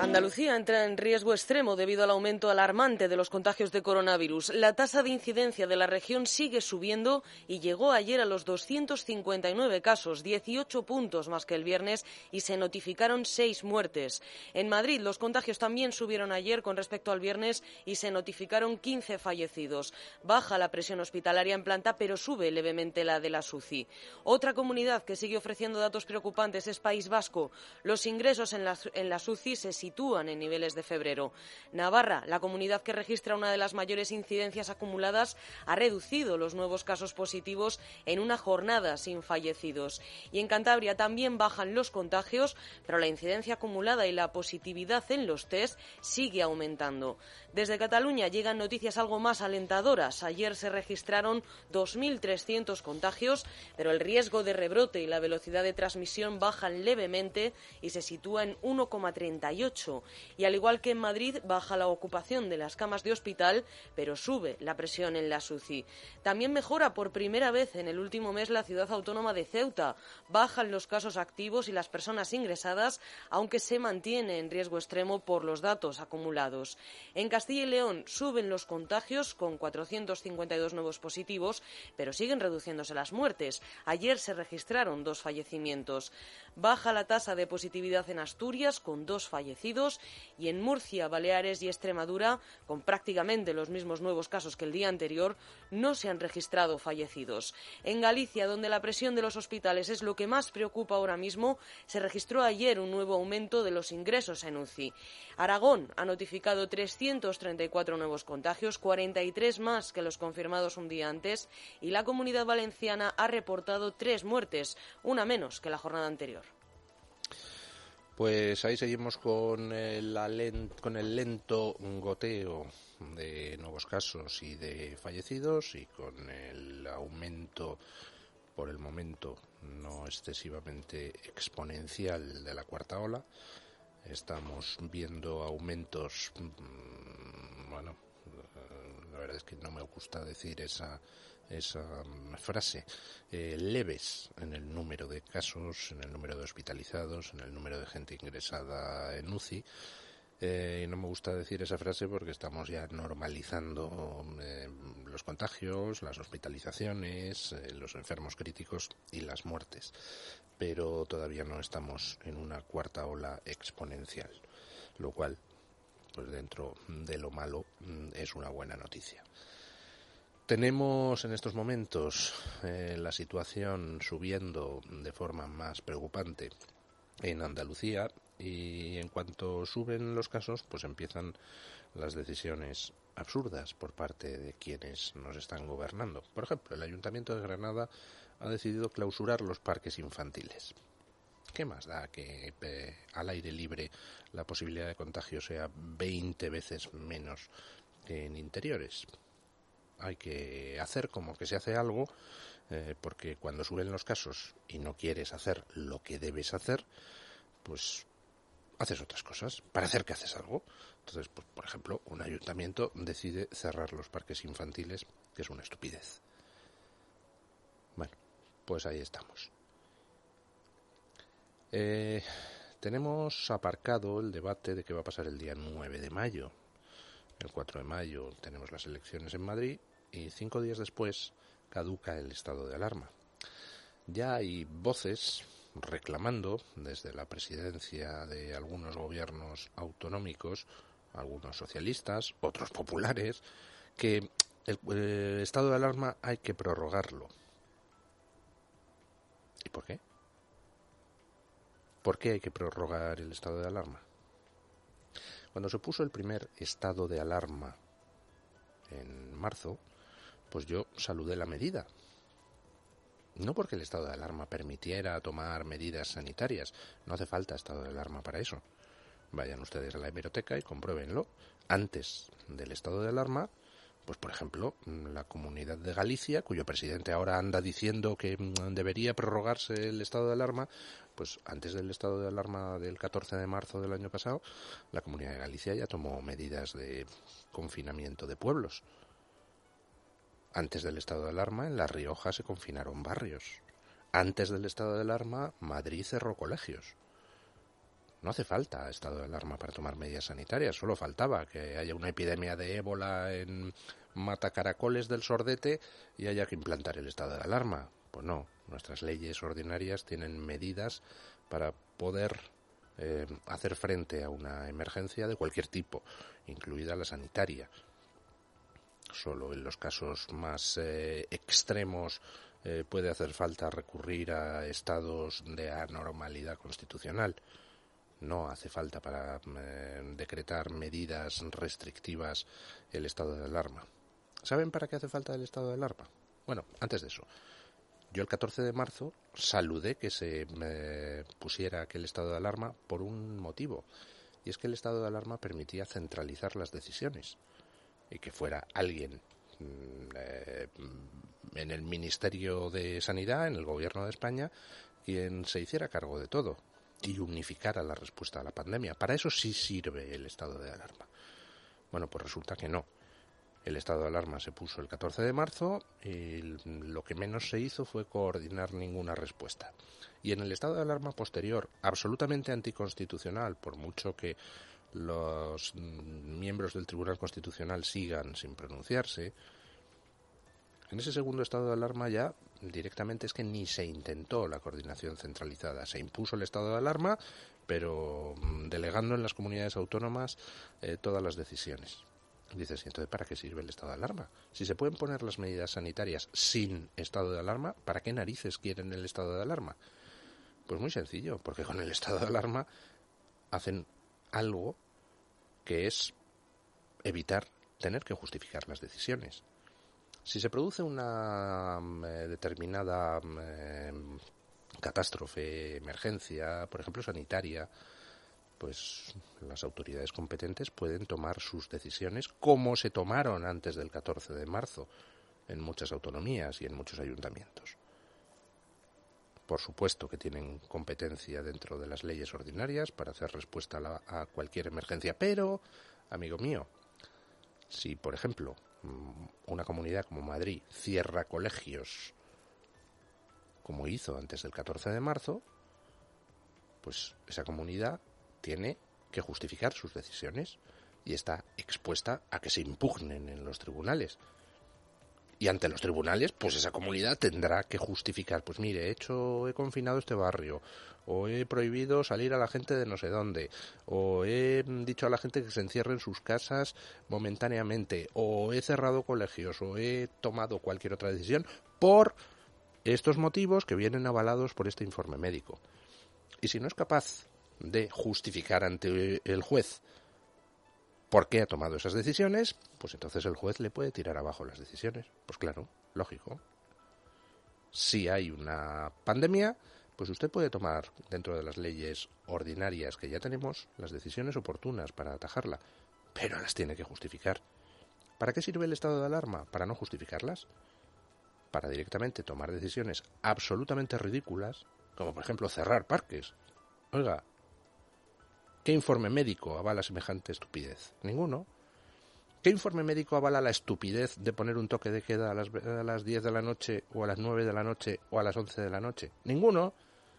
Andalucía entra en riesgo extremo debido al aumento alarmante de los contagios de coronavirus. La tasa de incidencia de la región sigue subiendo y llegó ayer a los 259 casos, 18 puntos más que el viernes, y se notificaron 6 muertes. En Madrid los contagios también subieron ayer con respecto al viernes y se notificaron 15 fallecidos. Baja la presión hospitalaria en planta, pero sube levemente la de la UCI. Otra comunidad que sigue ofreciendo datos preocupantes es País Vasco. Los ingresos en las UCI se sitúan en niveles de febrero. Navarra, la comunidad que registra una de las mayores incidencias acumuladas, ha reducido los nuevos casos positivos en una jornada sin fallecidos. Y en Cantabria también bajan los contagios, pero la incidencia acumulada y la positividad en los test sigue aumentando. Desde Cataluña llegan noticias algo más alentadoras. Ayer se registraron 2.300 contagios, pero el riesgo de rebrote y la velocidad de transmisión bajan levemente y se sitúa en 1,38. Y al igual que en Madrid, baja la ocupación de las camas de hospital, pero sube la presión en la UCI. También mejora por primera vez en el último mes la ciudad autónoma de Ceuta. Bajan los casos activos y las personas ingresadas, aunque se mantiene en riesgo extremo por los datos acumulados. En Castilla y León suben los contagios con 452 nuevos positivos, pero siguen reduciéndose las muertes. Ayer se registraron 2 fallecimientos. Baja la tasa de positividad en Asturias con 2 fallecidos y en Murcia, Baleares y Extremadura, con prácticamente los mismos nuevos casos que el día anterior, no se han registrado fallecidos. En Galicia, donde la presión de los hospitales es lo que más preocupa ahora mismo, se registró ayer un nuevo aumento de los ingresos en UCI. Aragón ha notificado 334 nuevos contagios, 43 más que los confirmados un día antes, y la Comunidad Valenciana ha reportado 3 muertes, una menos que la jornada anterior. Pues ahí seguimos con el lento goteo de nuevos casos y de fallecidos y con el aumento, por el momento no excesivamente exponencial, de la cuarta ola. Estamos viendo aumentos, bueno, la verdad es que no me gusta decir esa frase, leves en el número de casos, en el número de hospitalizados, en el número de gente ingresada en UCI. No me gusta decir esa frase porque estamos ya normalizando los contagios, las hospitalizaciones, los enfermos críticos y las muertes, pero todavía no estamos en una cuarta ola exponencial, lo cual, pues dentro de lo malo, es una buena noticia. Tenemos en estos momentos la situación subiendo de forma más preocupante en Andalucía, y en cuanto suben los casos, pues empiezan las decisiones absurdas por parte de quienes nos están gobernando. Por ejemplo, el Ayuntamiento de Granada ha decidido clausurar los parques infantiles. ¿Qué más da que al aire libre la posibilidad de contagio sea 20 veces menos que en interiores? Hay que hacer como que se hace algo, porque cuando suben los casos y no quieres hacer lo que debes hacer, pues haces otras cosas para hacer que haces algo. Entonces, pues, por ejemplo, un ayuntamiento decide cerrar los parques infantiles, que es una estupidez. Bueno, pues ahí estamos. Tenemos aparcado el debate de qué va a pasar el día 9 de mayo. El 4 de mayo tenemos las elecciones en Madrid y 5 días después caduca el estado de alarma. Ya hay voces reclamando desde la presidencia de algunos gobiernos autonómicos, algunos socialistas, otros populares, que el estado de alarma hay que prorrogarlo. ¿Y por qué? ¿Por qué hay que prorrogar el estado de alarma? Cuando se puso el primer estado de alarma en marzo, pues yo saludé la medida. No porque el estado de alarma permitiera tomar medidas sanitarias, no hace falta estado de alarma para eso. Vayan ustedes a la hemeroteca y compruébenlo. Antes del estado de alarma, pues por ejemplo, la Comunidad de Galicia, cuyo presidente ahora anda diciendo que debería prorrogarse el estado de alarma, pues antes del estado de alarma del 14 de marzo del año pasado, la Comunidad de Galicia ya tomó medidas de confinamiento de pueblos. Antes del estado de alarma, en La Rioja se confinaron barrios. Antes del estado de alarma, Madrid cerró colegios. No hace falta estado de alarma para tomar medidas sanitarias, solo faltaba que haya una epidemia de ébola en Matacaracoles del Sordete y haya que implantar el estado de alarma. Pues no, nuestras leyes ordinarias tienen medidas para poder hacer frente a una emergencia de cualquier tipo, incluida la sanitaria. Solo en los casos más extremos puede hacer falta recurrir a estados de anormalidad constitucional. No hace falta para decretar medidas restrictivas el estado de alarma. ¿Saben para qué hace falta el estado de alarma? Bueno, antes de eso, yo el 14 de marzo saludé que se pusiera aquel estado de alarma por un motivo, y es que el estado de alarma permitía centralizar las decisiones y que fuera alguien en el Ministerio de Sanidad, en el Gobierno de España, quien se hiciera cargo de todo y unificara la respuesta a la pandemia. Para eso sí sirve el estado de alarma. Bueno, pues resulta que no. El estado de alarma se puso el 14 de marzo y lo que menos se hizo fue coordinar ninguna respuesta. Y en el estado de alarma posterior, absolutamente anticonstitucional, por mucho que los miembros del Tribunal Constitucional sigan sin pronunciarse, en ese segundo estado de alarma ya directamente es que ni se intentó la coordinación centralizada. Se impuso el estado de alarma, pero delegando en las comunidades autónomas todas las decisiones. Dices, ¿y entonces para qué sirve el estado de alarma? Si se pueden poner las medidas sanitarias sin estado de alarma, ¿para qué narices quieren el estado de alarma? Pues muy sencillo, porque con el estado de alarma hacen algo que es evitar tener que justificar las decisiones. Si se produce una determinada catástrofe, emergencia, por ejemplo sanitaria, pues las autoridades competentes pueden tomar sus decisiones como se tomaron antes del 14 de marzo en muchas autonomías y en muchos ayuntamientos. Por supuesto que tienen competencia dentro de las leyes ordinarias para hacer respuesta a cualquier emergencia, pero, amigo mío, si, por ejemplo, una comunidad como Madrid cierra colegios como hizo antes del 14 de marzo, pues esa comunidad tiene que justificar sus decisiones y está expuesta a que se impugnen en los tribunales. Y ante los tribunales, pues esa comunidad tendrá que justificar, pues mire, he confinado este barrio, o he prohibido salir a la gente de no sé dónde, o he dicho a la gente que se encierre en sus casas momentáneamente, o he cerrado colegios, o he tomado cualquier otra decisión por estos motivos que vienen avalados por este informe médico. Y si no es capaz de justificar ante el juez por qué ha tomado esas decisiones, pues entonces el juez le puede tirar abajo las decisiones. Pues claro, lógico. Si hay una pandemia, pues usted puede tomar dentro de las leyes ordinarias que ya tenemos las decisiones oportunas para atajarla, pero las tiene que justificar. ¿Para qué sirve el estado de alarma? Para no justificarlas. Para directamente tomar decisiones absolutamente ridículas, como por ejemplo cerrar parques. Oiga, ¿qué informe médico avala semejante estupidez? Ninguno. ¿Qué informe médico avala la estupidez de poner un toque de queda a las 10 de la noche o a las 9 de la noche o a las 11 de la noche? Ninguno.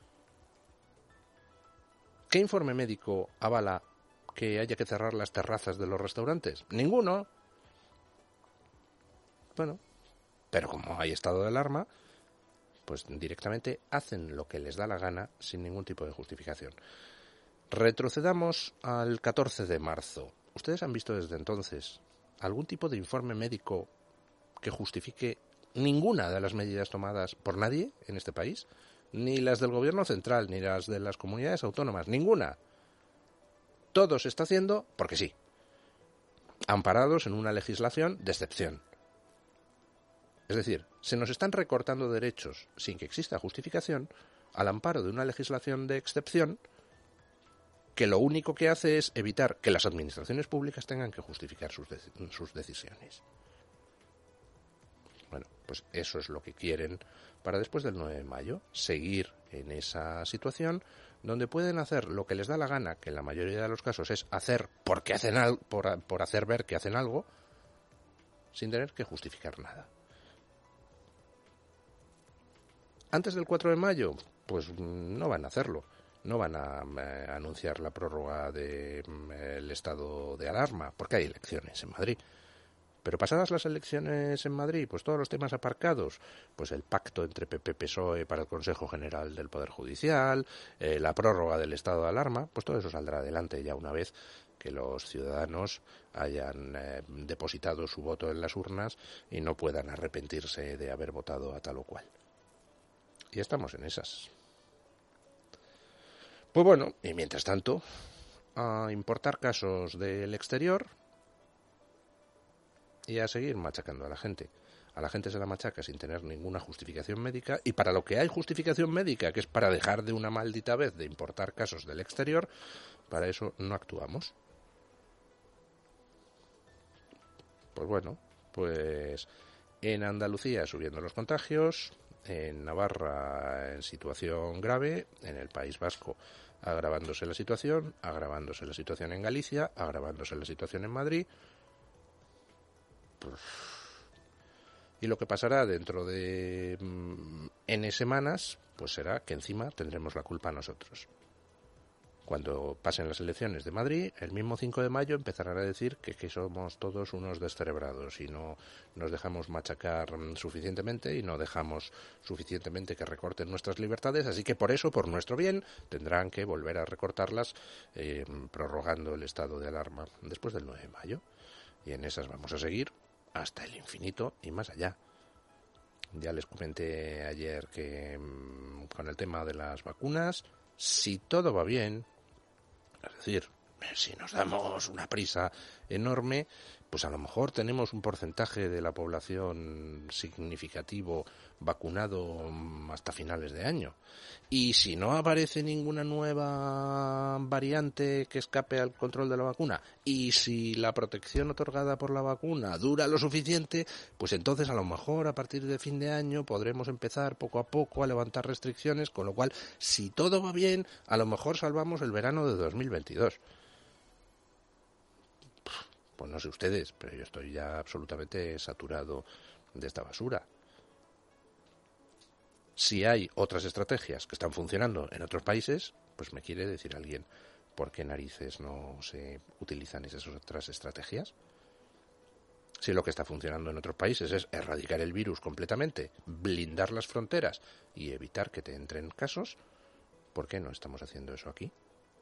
¿Qué informe médico avala que haya que cerrar las terrazas de los restaurantes? Ninguno. Bueno, pero como hay estado de alarma, pues directamente hacen lo que les da la gana sin ningún tipo de justificación. Retrocedamos al 14 de marzo. ¿Ustedes han visto desde entonces algún tipo de informe médico que justifique ninguna de las medidas tomadas por nadie en este país? Ni las del gobierno central, ni las de las comunidades autónomas, ninguna. Todo se está haciendo porque sí, amparados en una legislación de excepción. Es decir, se nos están recortando derechos sin que exista justificación al amparo de una legislación de excepción que lo único que hace es evitar que las administraciones públicas tengan que justificar sus decisiones. Bueno, pues eso es lo que quieren para después del 9 de mayo, seguir en esa situación donde pueden hacer lo que les da la gana, que en la mayoría de los casos es hacer porque hacen algo, por hacer ver que hacen algo, sin tener que justificar nada. Antes del 4 de mayo, pues no van a hacerlo. no van a anunciar la prórroga del estado de alarma, porque hay elecciones en Madrid. Pero pasadas las elecciones en Madrid, pues todos los temas aparcados, pues el pacto entre PP-PSOE para el Consejo General del Poder Judicial, la prórroga del estado de alarma, pues todo eso saldrá adelante ya una vez que los ciudadanos hayan depositado su voto en las urnas y no puedan arrepentirse de haber votado a tal o cual. Y estamos en esas. Pues bueno, y mientras tanto, a importar casos del exterior y a seguir machacando a la gente. A la gente se la machaca sin tener ninguna justificación médica, y para lo que hay justificación médica, que es para dejar de una maldita vez de importar casos del exterior, para eso no actuamos. Pues bueno, pues en Andalucía subiendo los contagios, en Navarra en situación grave, en el País Vasco agravándose la situación en Galicia, agravándose la situación en Madrid. Y lo que pasará dentro de N semanas, pues será que encima tendremos la culpa nosotros. Cuando pasen las elecciones de Madrid, el mismo 5 de mayo empezarán a decir que somos todos unos descerebrados y no nos dejamos machacar suficientemente y no dejamos suficientemente que recorten nuestras libertades, así que por eso, por nuestro bien, tendrán que volver a recortarlas prorrogando el estado de alarma después del 9 de mayo. Y en esas vamos a seguir hasta el infinito y más allá. Ya les comenté ayer que con el tema de las vacunas, si todo va bien, es decir, si nos damos una prisa enorme, pues a lo mejor tenemos un porcentaje de la población significativo vacunado hasta finales de año. Y si no aparece ninguna nueva variante que escape al control de la vacuna, y si la protección otorgada por la vacuna dura lo suficiente, pues entonces a lo mejor a partir de fin de año podremos empezar poco a poco a levantar restricciones, con lo cual, si todo va bien, a lo mejor salvamos el verano de 2022. Pues no sé ustedes, pero yo estoy ya absolutamente saturado de esta basura. Si hay otras estrategias que están funcionando en otros países, pues me quiere decir alguien por qué narices no se utilizan esas otras estrategias. Si lo que está funcionando en otros países es erradicar el virus completamente, blindar las fronteras y evitar que te entren casos, ¿por qué no estamos haciendo eso aquí?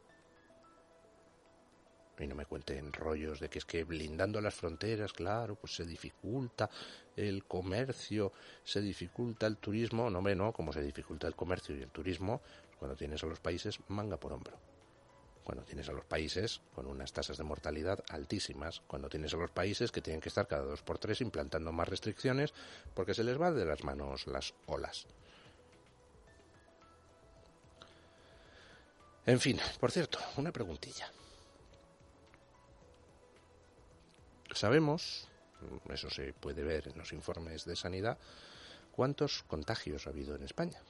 Y no me cuenten rollos de que es que blindando las fronteras, claro, pues se dificulta el comercio, se dificulta el turismo. No, hombre, no, como se dificulta el comercio y el turismo, cuando tienes a los países manga por hombro. Cuando tienes a los países con unas tasas de mortalidad altísimas, cuando tienes a los países que tienen que estar cada 2 por 3 implantando más restricciones porque se les va de las manos las olas. En fin, por cierto, una preguntilla. Sabemos, eso se puede ver en los informes de sanidad, cuántos contagios ha habido en España.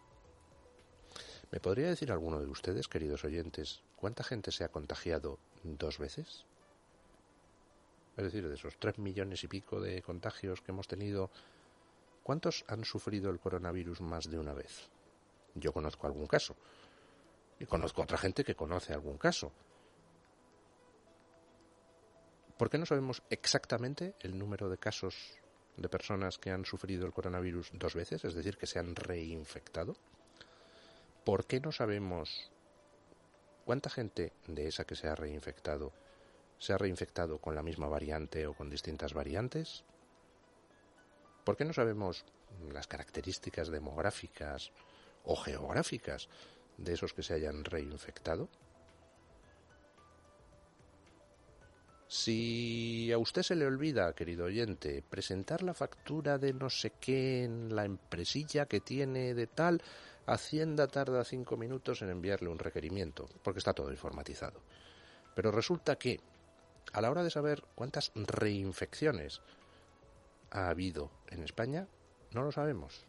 ¿Me podría decir alguno de ustedes, queridos oyentes, cuánta gente se ha contagiado 2 veces? Es decir, de esos 3 millones y pico de contagios que hemos tenido, ¿cuántos han sufrido el coronavirus más de una vez? Yo conozco algún caso. Y conozco a otra gente que conoce algún caso. ¿Por qué no sabemos exactamente el número de casos de personas que han sufrido el coronavirus 2 veces, es decir, que se han reinfectado? ¿Por qué no sabemos cuánta gente de esa que se ha reinfectado con la misma variante o con distintas variantes? ¿Por qué no sabemos las características demográficas o geográficas de esos que se hayan reinfectado? Si a usted se le olvida, querido oyente, presentar la factura de no sé qué en la empresilla que tiene de tal, Hacienda tarda 5 minutos en enviarle un requerimiento, porque está todo informatizado. Pero resulta que, a la hora de saber cuántas reinfecciones ha habido en España, no lo sabemos.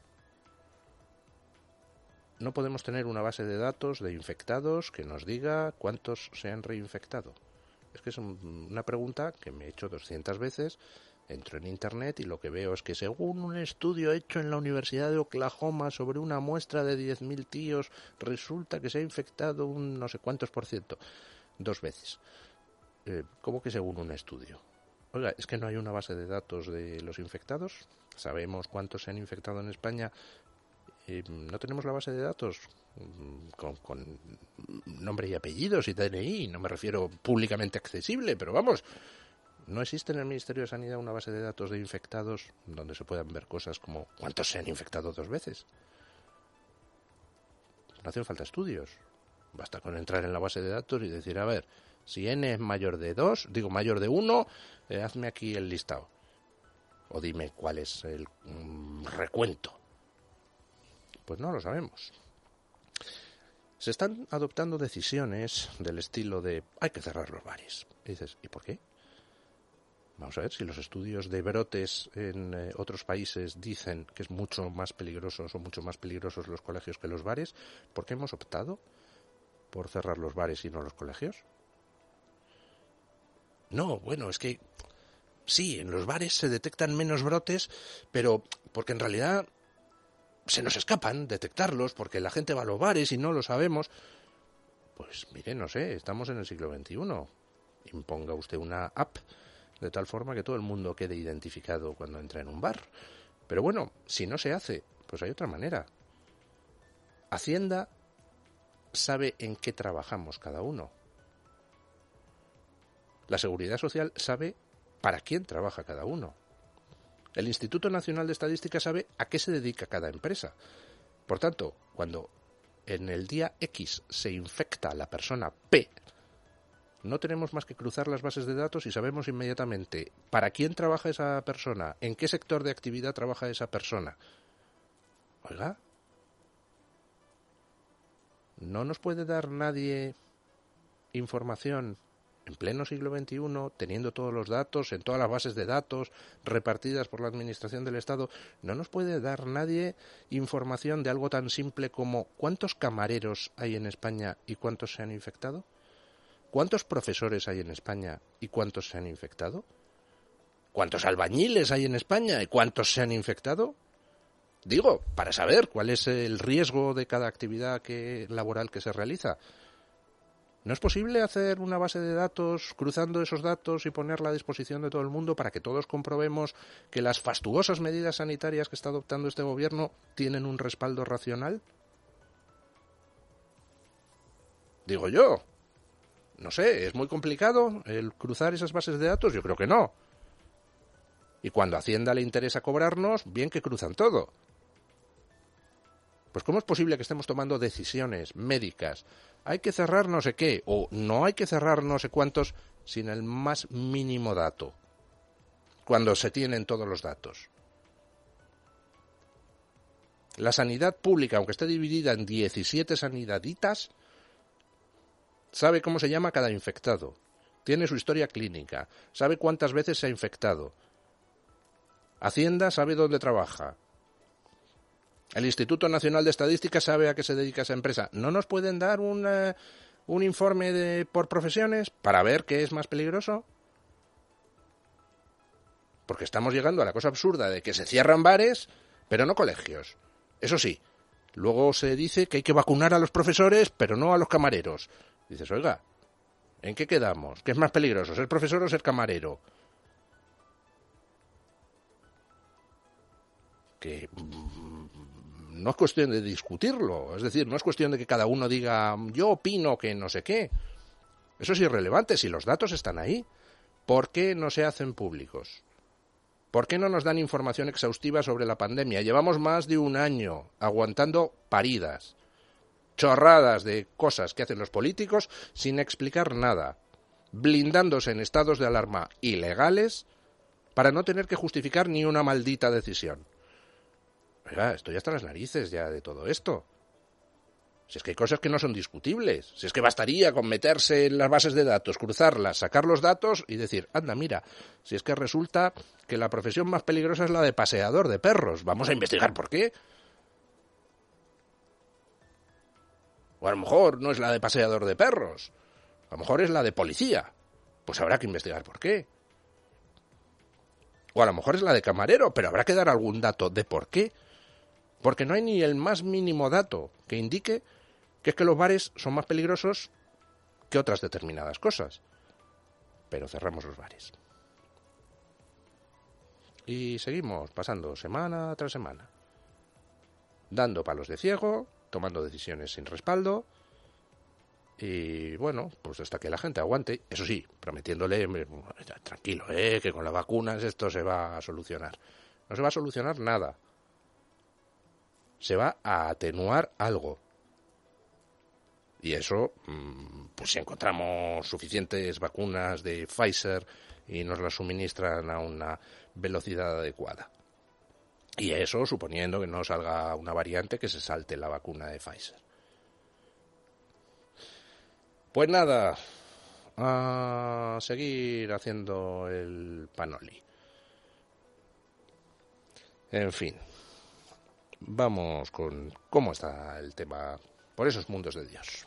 No podemos tener una base de datos de infectados que nos diga cuántos se han reinfectado. Es que es una pregunta que me he hecho 200 veces Entro en Internet y lo que veo es que según un estudio hecho en la Universidad de Oklahoma sobre una muestra de 10.000 tíos, resulta que se ha infectado un no sé cuántos %, 2 veces. ¿Cómo que según un estudio? Oiga, ¿es que no hay una base de datos de los infectados? ¿Sabemos cuántos se han infectado en España? ¿No tenemos la base de datos con nombre y apellidos y DNI? No me refiero públicamente accesible, pero vamos... ¿No existe en el Ministerio de Sanidad una base de datos de infectados donde se puedan ver cosas como cuántos se han infectado 2 veces? No hacen falta estudios. Basta con entrar en la base de datos y decir, a ver, si n es mayor de 1, hazme aquí el listado. O dime cuál es el recuento. Pues no lo sabemos. Se están adoptando decisiones del estilo de hay que cerrar los bares. Y dices, ¿y por qué? Vamos a ver, si los estudios de brotes en otros países dicen que es mucho más peligrosos o mucho más peligrosos los colegios que los bares, ¿por qué hemos optado por cerrar los bares y no los colegios? No, bueno, es que sí, en los bares se detectan menos brotes, pero porque en realidad se nos escapan detectarlos, porque la gente va a los bares y no lo sabemos. Pues mire, no sé, estamos en el siglo XXI. Imponga usted una app de tal forma que todo el mundo quede identificado cuando entra en un bar. Pero bueno, si no se hace, pues hay otra manera. Hacienda sabe en qué trabajamos cada uno. La Seguridad Social sabe para quién trabaja cada uno. El Instituto Nacional de Estadística sabe a qué se dedica cada empresa. Por tanto, cuando en el día X se infecta a la persona P, no tenemos más que cruzar las bases de datos y sabemos inmediatamente para quién trabaja esa persona, en qué sector de actividad trabaja esa persona. Oiga, ¿no nos puede dar nadie información en pleno siglo XXI, teniendo todos los datos, en todas las bases de datos repartidas por la Administración del Estado? ¿No nos puede dar nadie información de algo tan simple como cuántos camareros hay en España y cuántos se han infectado? ¿Cuántos profesores hay en España y cuántos se han infectado? ¿Cuántos albañiles hay en España y cuántos se han infectado? Digo, para saber cuál es el riesgo de cada actividad laboral que se realiza. ¿No es posible hacer una base de datos cruzando esos datos y ponerla a disposición de todo el mundo para que todos comprobemos que las fastuosas medidas sanitarias que está adoptando este gobierno tienen un respaldo racional? Digo yo. No sé, ¿es muy complicado el cruzar esas bases de datos? Yo creo que no. Y cuando a Hacienda le interesa cobrarnos, bien que cruzan todo. Pues ¿cómo es posible que estemos tomando decisiones médicas? Hay que cerrar no sé qué, o no hay que cerrar no sé cuántos, sin el más mínimo dato, cuando se tienen todos los datos. La sanidad pública, aunque esté dividida en 17 sanidaditas, sabe cómo se llama cada infectado, tiene su historia clínica, sabe cuántas veces se ha infectado. Hacienda sabe dónde trabaja. El Instituto Nacional de Estadística sabe a qué se dedica esa empresa. ¿No nos pueden dar un informe por profesiones para ver qué es más peligroso? Porque estamos llegando a la cosa absurda de que se cierran bares, pero no colegios. Eso sí, luego se dice que hay que vacunar a los profesores, pero no a los camareros. Dices, oiga, ¿en qué quedamos? ¿Qué es más peligroso, ser profesor o ser camarero? Que no es cuestión de discutirlo, es decir, no es cuestión de que cada uno diga yo opino que no sé qué. Eso es irrelevante si los datos están ahí. ¿Por qué no se hacen públicos? ¿Por qué no nos dan información exhaustiva sobre la pandemia? Llevamos más de un año aguantando paridas, chorradas de cosas que hacen los políticos sin explicar nada, blindándose en estados de alarma ilegales para no tener que justificar ni una maldita decisión. Oiga, estoy hasta las narices ya de todo esto. Si es que hay cosas que no son discutibles. Si es que bastaría con meterse en las bases de datos, cruzarlas, sacar los datos y decir, anda, mira, si es que resulta que la profesión más peligrosa es la de paseador de perros. Vamos a investigar por qué. O a lo mejor no es la de paseador de perros. A lo mejor es la de policía. Pues habrá que investigar por qué. O a lo mejor es la de camarero, pero habrá que dar algún dato de por qué. Porque no hay ni el más mínimo dato que indique que es que los bares son más peligrosos que otras determinadas cosas. Pero cerramos los bares. Y seguimos pasando semana tras semana, dando palos de ciego, tomando decisiones sin respaldo, y bueno, pues hasta que la gente aguante, eso sí, prometiéndole, tranquilo, que con las vacunas esto se va a solucionar. No se va a solucionar nada. Se va a atenuar algo. Y eso, pues si encontramos suficientes vacunas de Pfizer y nos las suministran a una velocidad adecuada. Y eso suponiendo que no salga una variante que se salte la vacuna de Pfizer. Pues nada, a seguir haciendo el panoli. En fin, vamos con cómo está el tema por esos mundos de Dios.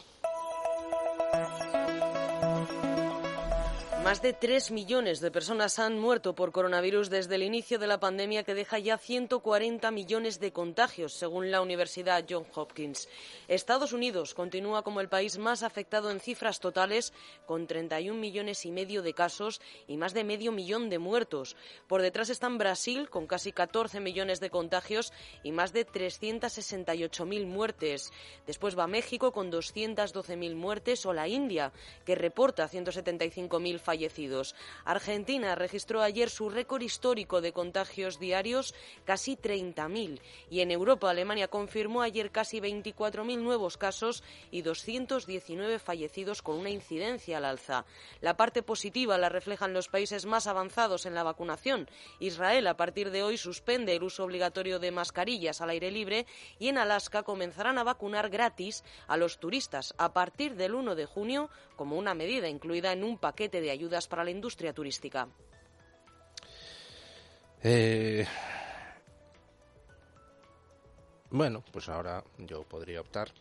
Más de 3 millones de personas han muerto por coronavirus desde el inicio de la pandemia, que deja ya 140 millones de contagios, según la Universidad Johns Hopkins. Estados Unidos continúa como el país más afectado en cifras totales, con 31 millones y medio de casos y más de medio millón de muertos. Por detrás están Brasil, con casi 14 millones de contagios y más de 368.000 muertes. Después va México, con 212.000 muertes, o la India, que reporta 175.000 fallecidos. Argentina registró ayer su récord histórico de contagios diarios, casi 30.000. Y en Europa, Alemania confirmó ayer casi 24.000 nuevos casos y 219 fallecidos, con una incidencia al alza. La parte positiva la reflejan los países más avanzados en la vacunación. Israel, a partir de hoy, suspende el uso obligatorio de mascarillas al aire libre, y en Alaska comenzarán a vacunar gratis a los turistas a partir del 1 de junio, como una medida incluida en un paquete de ayudas para la industria turística. Bueno, pues ahora yo podría optar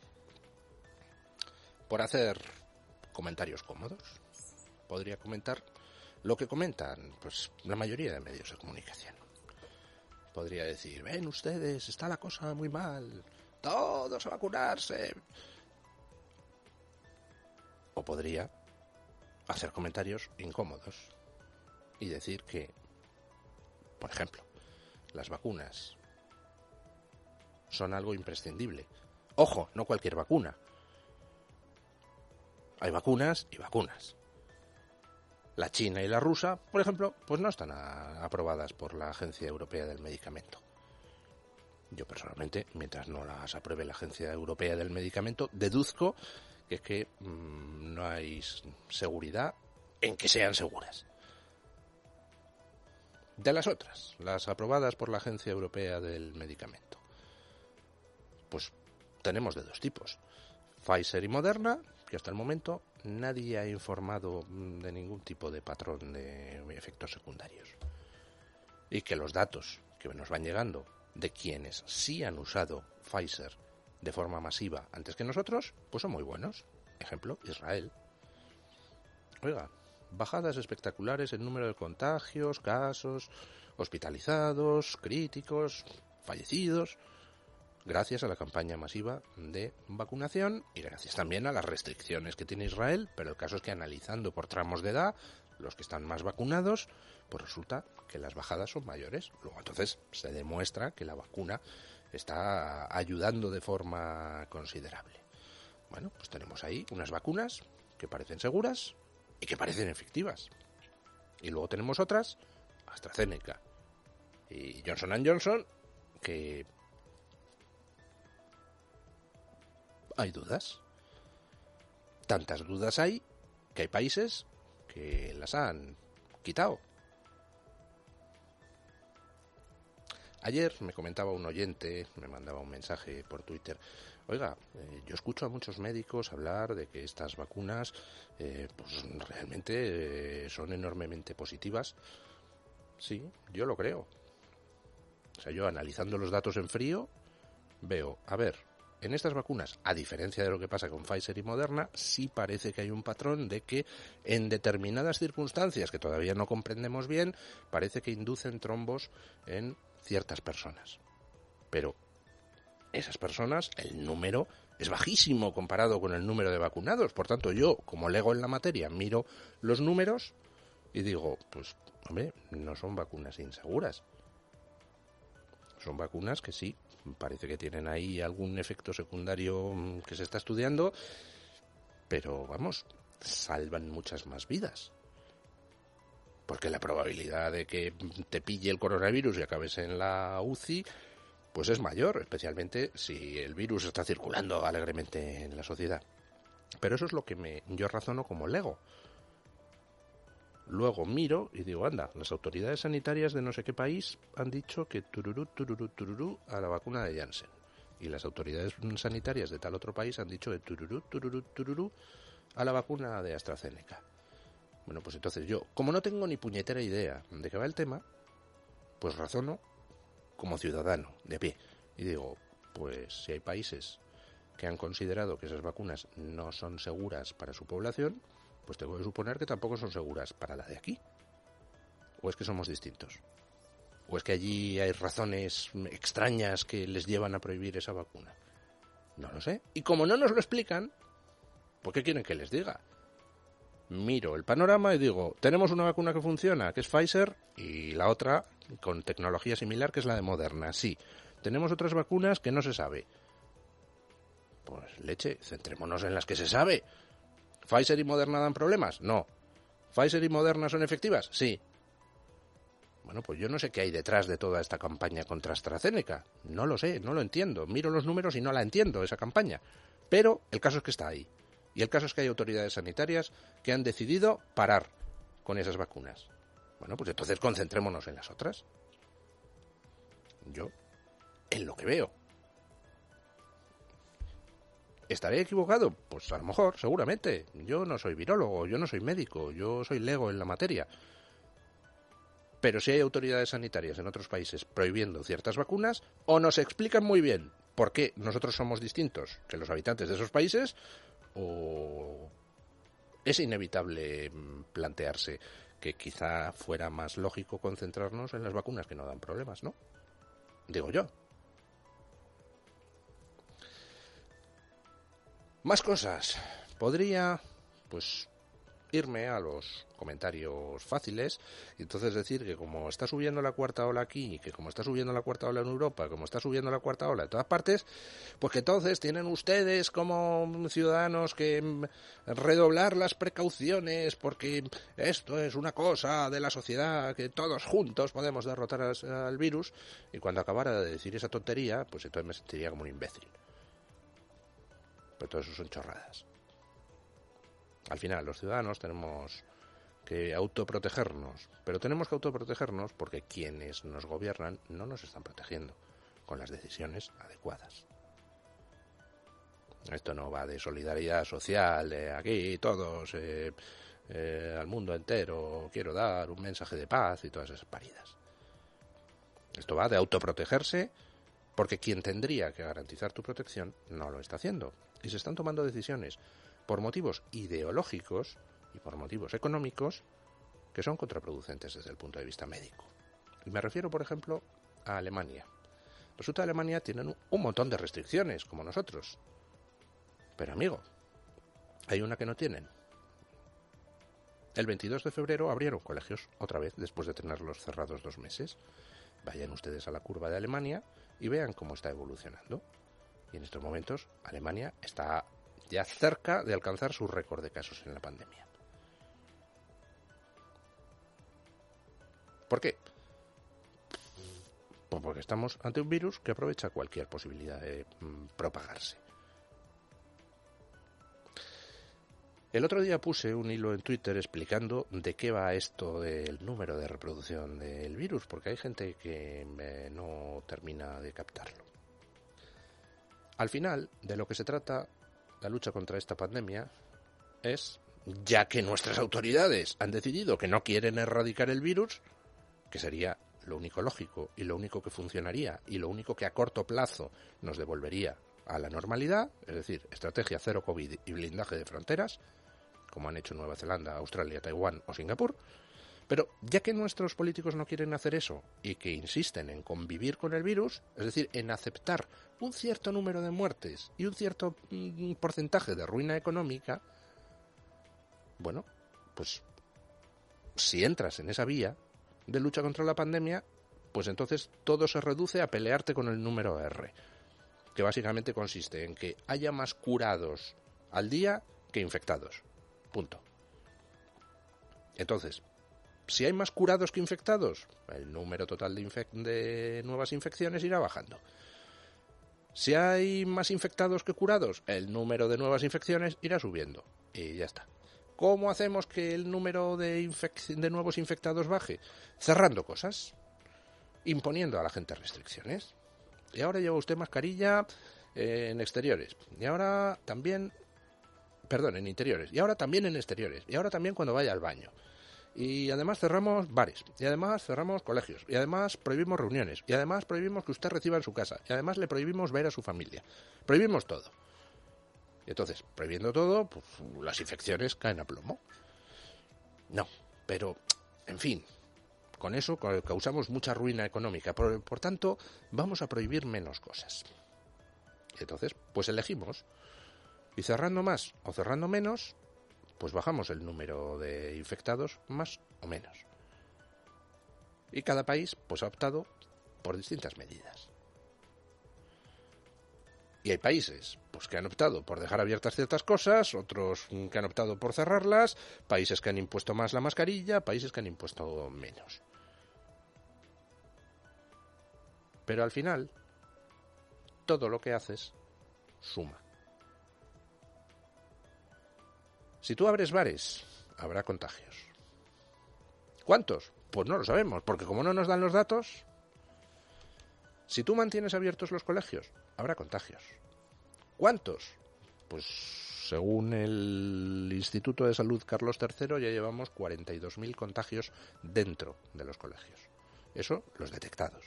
por hacer comentarios cómodos. Podría comentar lo que comentan pues la mayoría de medios de comunicación. Podría decir, ven ustedes, está la cosa muy mal, todos a vacunarse. O podría hacer comentarios incómodos y decir que, por ejemplo, las vacunas son algo imprescindible. Ojo, no cualquier vacuna. Hay vacunas y vacunas. La china y la rusa, por ejemplo, pues no están aprobadas por la Agencia Europea del Medicamento. Yo personalmente, mientras no las apruebe la Agencia Europea del Medicamento, deduzco que es que no hay seguridad en que sean seguras. De las otras, las aprobadas por la Agencia Europea del Medicamento, pues tenemos de dos tipos. Pfizer y Moderna, que hasta el momento nadie ha informado de ningún tipo de patrón de efectos secundarios. Y que los datos que nos van llegando de quienes sí han usado Pfizer de forma masiva antes que nosotros, pues son muy buenos. Ejemplo, Israel. Oiga, bajadas espectaculares en número de contagios, casos, hospitalizados, críticos, fallecidos, gracias a la campaña masiva de vacunación y gracias también a las restricciones que tiene Israel, pero el caso es que analizando por tramos de edad, los que están más vacunados, pues resulta que las bajadas son mayores. Luego entonces se demuestra que la vacuna está ayudando de forma considerable. Bueno, pues tenemos ahí unas vacunas que parecen seguras y que parecen efectivas. Y luego tenemos otras, AstraZeneca y Johnson & Johnson, que hay dudas. Tantas dudas hay que hay países que las han quitado. Ayer me comentaba un oyente, me mandaba un mensaje por Twitter. Oiga, yo escucho a muchos médicos hablar de que estas vacunas pues realmente son enormemente positivas. Sí, yo lo creo. O sea, yo analizando los datos en frío veo, a ver, en estas vacunas, a diferencia de lo que pasa con Pfizer y Moderna, sí parece que hay un patrón de que en determinadas circunstancias que todavía no comprendemos bien, parece que inducen trombos en ciertas personas. Pero esas personas, el número es bajísimo comparado con el número de vacunados. Por tanto, yo, como lego en la materia, miro los números y digo, pues, hombre, no son vacunas inseguras. Son vacunas que sí, parece que tienen ahí algún efecto secundario que se está estudiando, pero, vamos, salvan muchas más vidas. Porque la probabilidad de que te pille el coronavirus y acabes en la UCI, pues es mayor, especialmente si el virus está circulando alegremente en la sociedad. Pero eso es lo que yo razono como lego. Luego miro y digo, anda, las autoridades sanitarias de no sé qué país han dicho que tururú a la vacuna de Janssen. Y las autoridades sanitarias de tal otro país han dicho que tururú a la vacuna de AstraZeneca. Bueno, pues entonces yo, como no tengo ni puñetera idea de qué va el tema, pues razono como ciudadano, de pie. Y digo, pues si hay países que han considerado que esas vacunas no son seguras para su población, pues tengo que suponer que tampoco son seguras para la de aquí. ¿O es que somos distintos? ¿O es que allí hay razones extrañas que les llevan a prohibir esa vacuna? No lo sé. Y como no nos lo explican, ¿por qué quieren que les diga? Miro el panorama y digo, tenemos una vacuna que funciona, que es Pfizer, y la otra con tecnología similar, que es la de Moderna. Sí, tenemos otras vacunas que no se sabe. Pues leche, centrémonos en las que se sabe. ¿Pfizer y Moderna dan problemas? No. ¿Pfizer y Moderna son efectivas? Sí. Bueno, pues yo no sé qué hay detrás de toda esta campaña contra AstraZeneca. No lo sé, no lo entiendo. Miro los números y no la entiendo, esa campaña. Pero el caso es que está ahí. Y el caso es que hay autoridades sanitarias que han decidido parar con esas vacunas. Bueno, pues entonces concentrémonos en las otras. Yo, en lo que veo. ¿Estaré equivocado? Pues a lo mejor, seguramente. Yo no soy virólogo, yo no soy médico, yo soy lego en la materia. Pero si hay autoridades sanitarias en otros países prohibiendo ciertas vacunas, o nos explican muy bien por qué nosotros somos distintos que los habitantes de esos países, o es inevitable plantearse que quizá fuera más lógico concentrarnos en las vacunas que no dan problemas, ¿no? Digo yo. Más cosas. Podría, pues, irme a los comentarios fáciles y entonces decir que como está subiendo la cuarta ola aquí, que como está subiendo la cuarta ola en Europa, como está subiendo la cuarta ola en todas partes, pues que entonces tienen ustedes como ciudadanos que redoblar las precauciones porque esto es una cosa de la sociedad, que todos juntos podemos derrotar al virus, y cuando acabara de decir esa tontería, pues entonces me sentiría como un imbécil. Pero todo eso son chorradas. Al final, los ciudadanos tenemos que autoprotegernos, pero tenemos que autoprotegernos porque quienes nos gobiernan no nos están protegiendo con las decisiones adecuadas. Esto no va de solidaridad social, de aquí todos, al mundo entero quiero dar un mensaje de paz y todas esas paridas. Esto va de autoprotegerse porque quien tendría que garantizar tu protección no lo está haciendo. Y se están tomando decisiones por motivos ideológicos y por motivos económicos que son contraproducentes desde el punto de vista médico. Y me refiero, por ejemplo, a Alemania. Resulta que Alemania tienen un montón de restricciones, como nosotros. Pero, amigo, hay una que no tienen. El 22 de febrero abrieron colegios otra vez, después de tenerlos cerrados 2 meses. Vayan ustedes a la curva de Alemania y vean cómo está evolucionando. Y en estos momentos Alemania está ya cerca de alcanzar su récord de casos en la pandemia. ¿Por qué? Pues porque estamos ante un virus que aprovecha cualquier posibilidad de propagarse. El otro día puse un hilo en Twitter explicando de qué va esto del número de reproducción del virus, porque hay gente que no termina de captarlo. Al final, de lo que se trata la lucha contra esta pandemia es, ya que nuestras autoridades han decidido que no quieren erradicar el virus, que sería lo único lógico y lo único que funcionaría y lo único que a corto plazo nos devolvería a la normalidad, es decir, estrategia cero COVID y blindaje de fronteras, como han hecho Nueva Zelanda, Australia, Taiwán o Singapur. Pero ya que nuestros políticos no quieren hacer eso y que insisten en convivir con el virus, es decir, en aceptar un cierto número de muertes y un cierto porcentaje de ruina económica, bueno, pues si entras en esa vía de lucha contra la pandemia, pues entonces todo se reduce a pelearte con el número R, que básicamente consiste en que haya más curados al día que infectados. Punto. Entonces, si hay más curados que infectados, el número total de nuevas infecciones irá bajando. Si hay más infectados que curados, el número de nuevas infecciones irá subiendo. Y ya está. ¿Cómo hacemos que el número de nuevos infectados baje? Cerrando cosas, imponiendo a la gente restricciones. Y ahora lleva usted mascarilla en exteriores. Y ahora también, en interiores. Y ahora también en exteriores. Y ahora también cuando vaya al baño. Y además cerramos bares, y además cerramos colegios, y además prohibimos reuniones, y además prohibimos que usted reciba en su casa, y además le prohibimos ver a su familia. Prohibimos todo. Y entonces, prohibiendo todo, pues las infecciones caen a plomo. No, pero, en fin, con eso causamos mucha ruina económica. Por tanto, vamos a prohibir menos cosas. Y entonces, pues elegimos. Y cerrando más o cerrando menos, pues bajamos el número de infectados más o menos. Y cada país pues ha optado por distintas medidas. Y hay países pues que han optado por dejar abiertas ciertas cosas, otros que han optado por cerrarlas, países que han impuesto más la mascarilla, países que han impuesto menos. Pero al final, todo lo que haces suma. Si tú abres bares, habrá contagios. ¿Cuántos? Pues no lo sabemos, porque como no nos dan los datos. Si tú mantienes abiertos los colegios, habrá contagios. ¿Cuántos? Pues según el Instituto de Salud Carlos III ya llevamos 42.000 contagios dentro de los colegios. Eso, los detectados.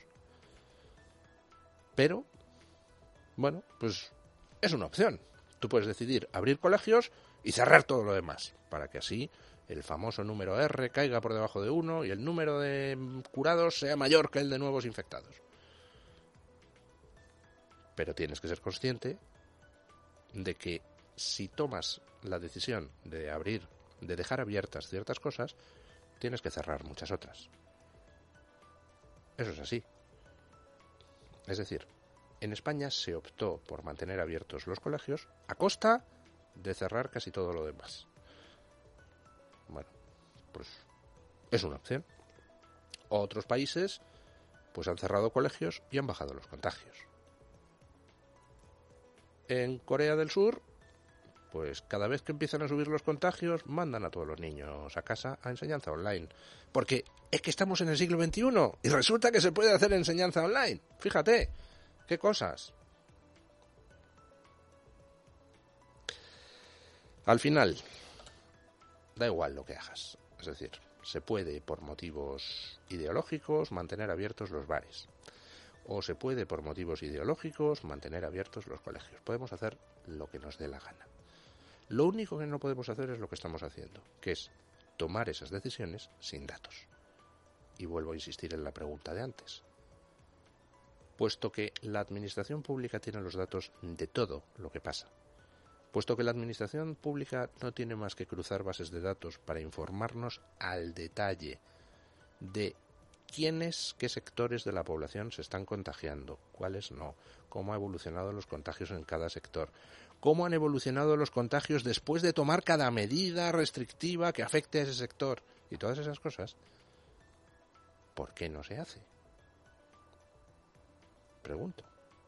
Pero, bueno, pues es una opción. Tú puedes decidir abrir colegios y cerrar todo lo demás, para que así el famoso número R caiga por debajo de 1 y el número de curados sea mayor que el de nuevos infectados. Pero tienes que ser consciente de que si tomas la decisión de dejar abiertas ciertas cosas, tienes que cerrar muchas otras. Eso es así. Es decir, en España se optó por mantener abiertos los colegios a costa de cerrar casi todo lo demás. Bueno, pues es una opción. Otros países pues han cerrado colegios y han bajado los contagios. En Corea del Sur, pues cada vez que empiezan a subir los contagios, mandan a todos los niños a casa a enseñanza online. Porque es que estamos en el siglo XXI y resulta que se puede hacer enseñanza online. Fíjate, qué cosas. Al final, da igual lo que hagas. Es decir, se puede por motivos ideológicos mantener abiertos los bares. O se puede por motivos ideológicos mantener abiertos los colegios. Podemos hacer lo que nos dé la gana. Lo único que no podemos hacer es lo que estamos haciendo, que es tomar esas decisiones sin datos. Y vuelvo a insistir en la pregunta de antes. Puesto que la administración pública tiene los datos de todo lo que pasa, puesto que la administración pública no tiene más que cruzar bases de datos para informarnos al detalle de quiénes, qué sectores de la población se están contagiando, cuáles no, cómo han evolucionado los contagios en cada sector, cómo han evolucionado los contagios después de tomar cada medida restrictiva que afecte a ese sector y todas esas cosas, ¿por qué no se hace? Pregunto.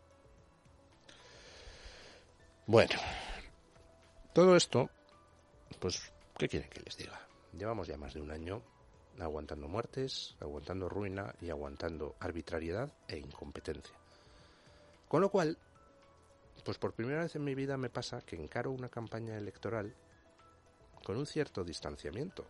Bueno, todo esto, pues, ¿qué quieren que les diga? Llevamos ya más de un año aguantando muertes, aguantando ruina y aguantando arbitrariedad e incompetencia. Con lo cual, pues por primera vez en mi vida me pasa que encaro una campaña electoral con un cierto distanciamiento.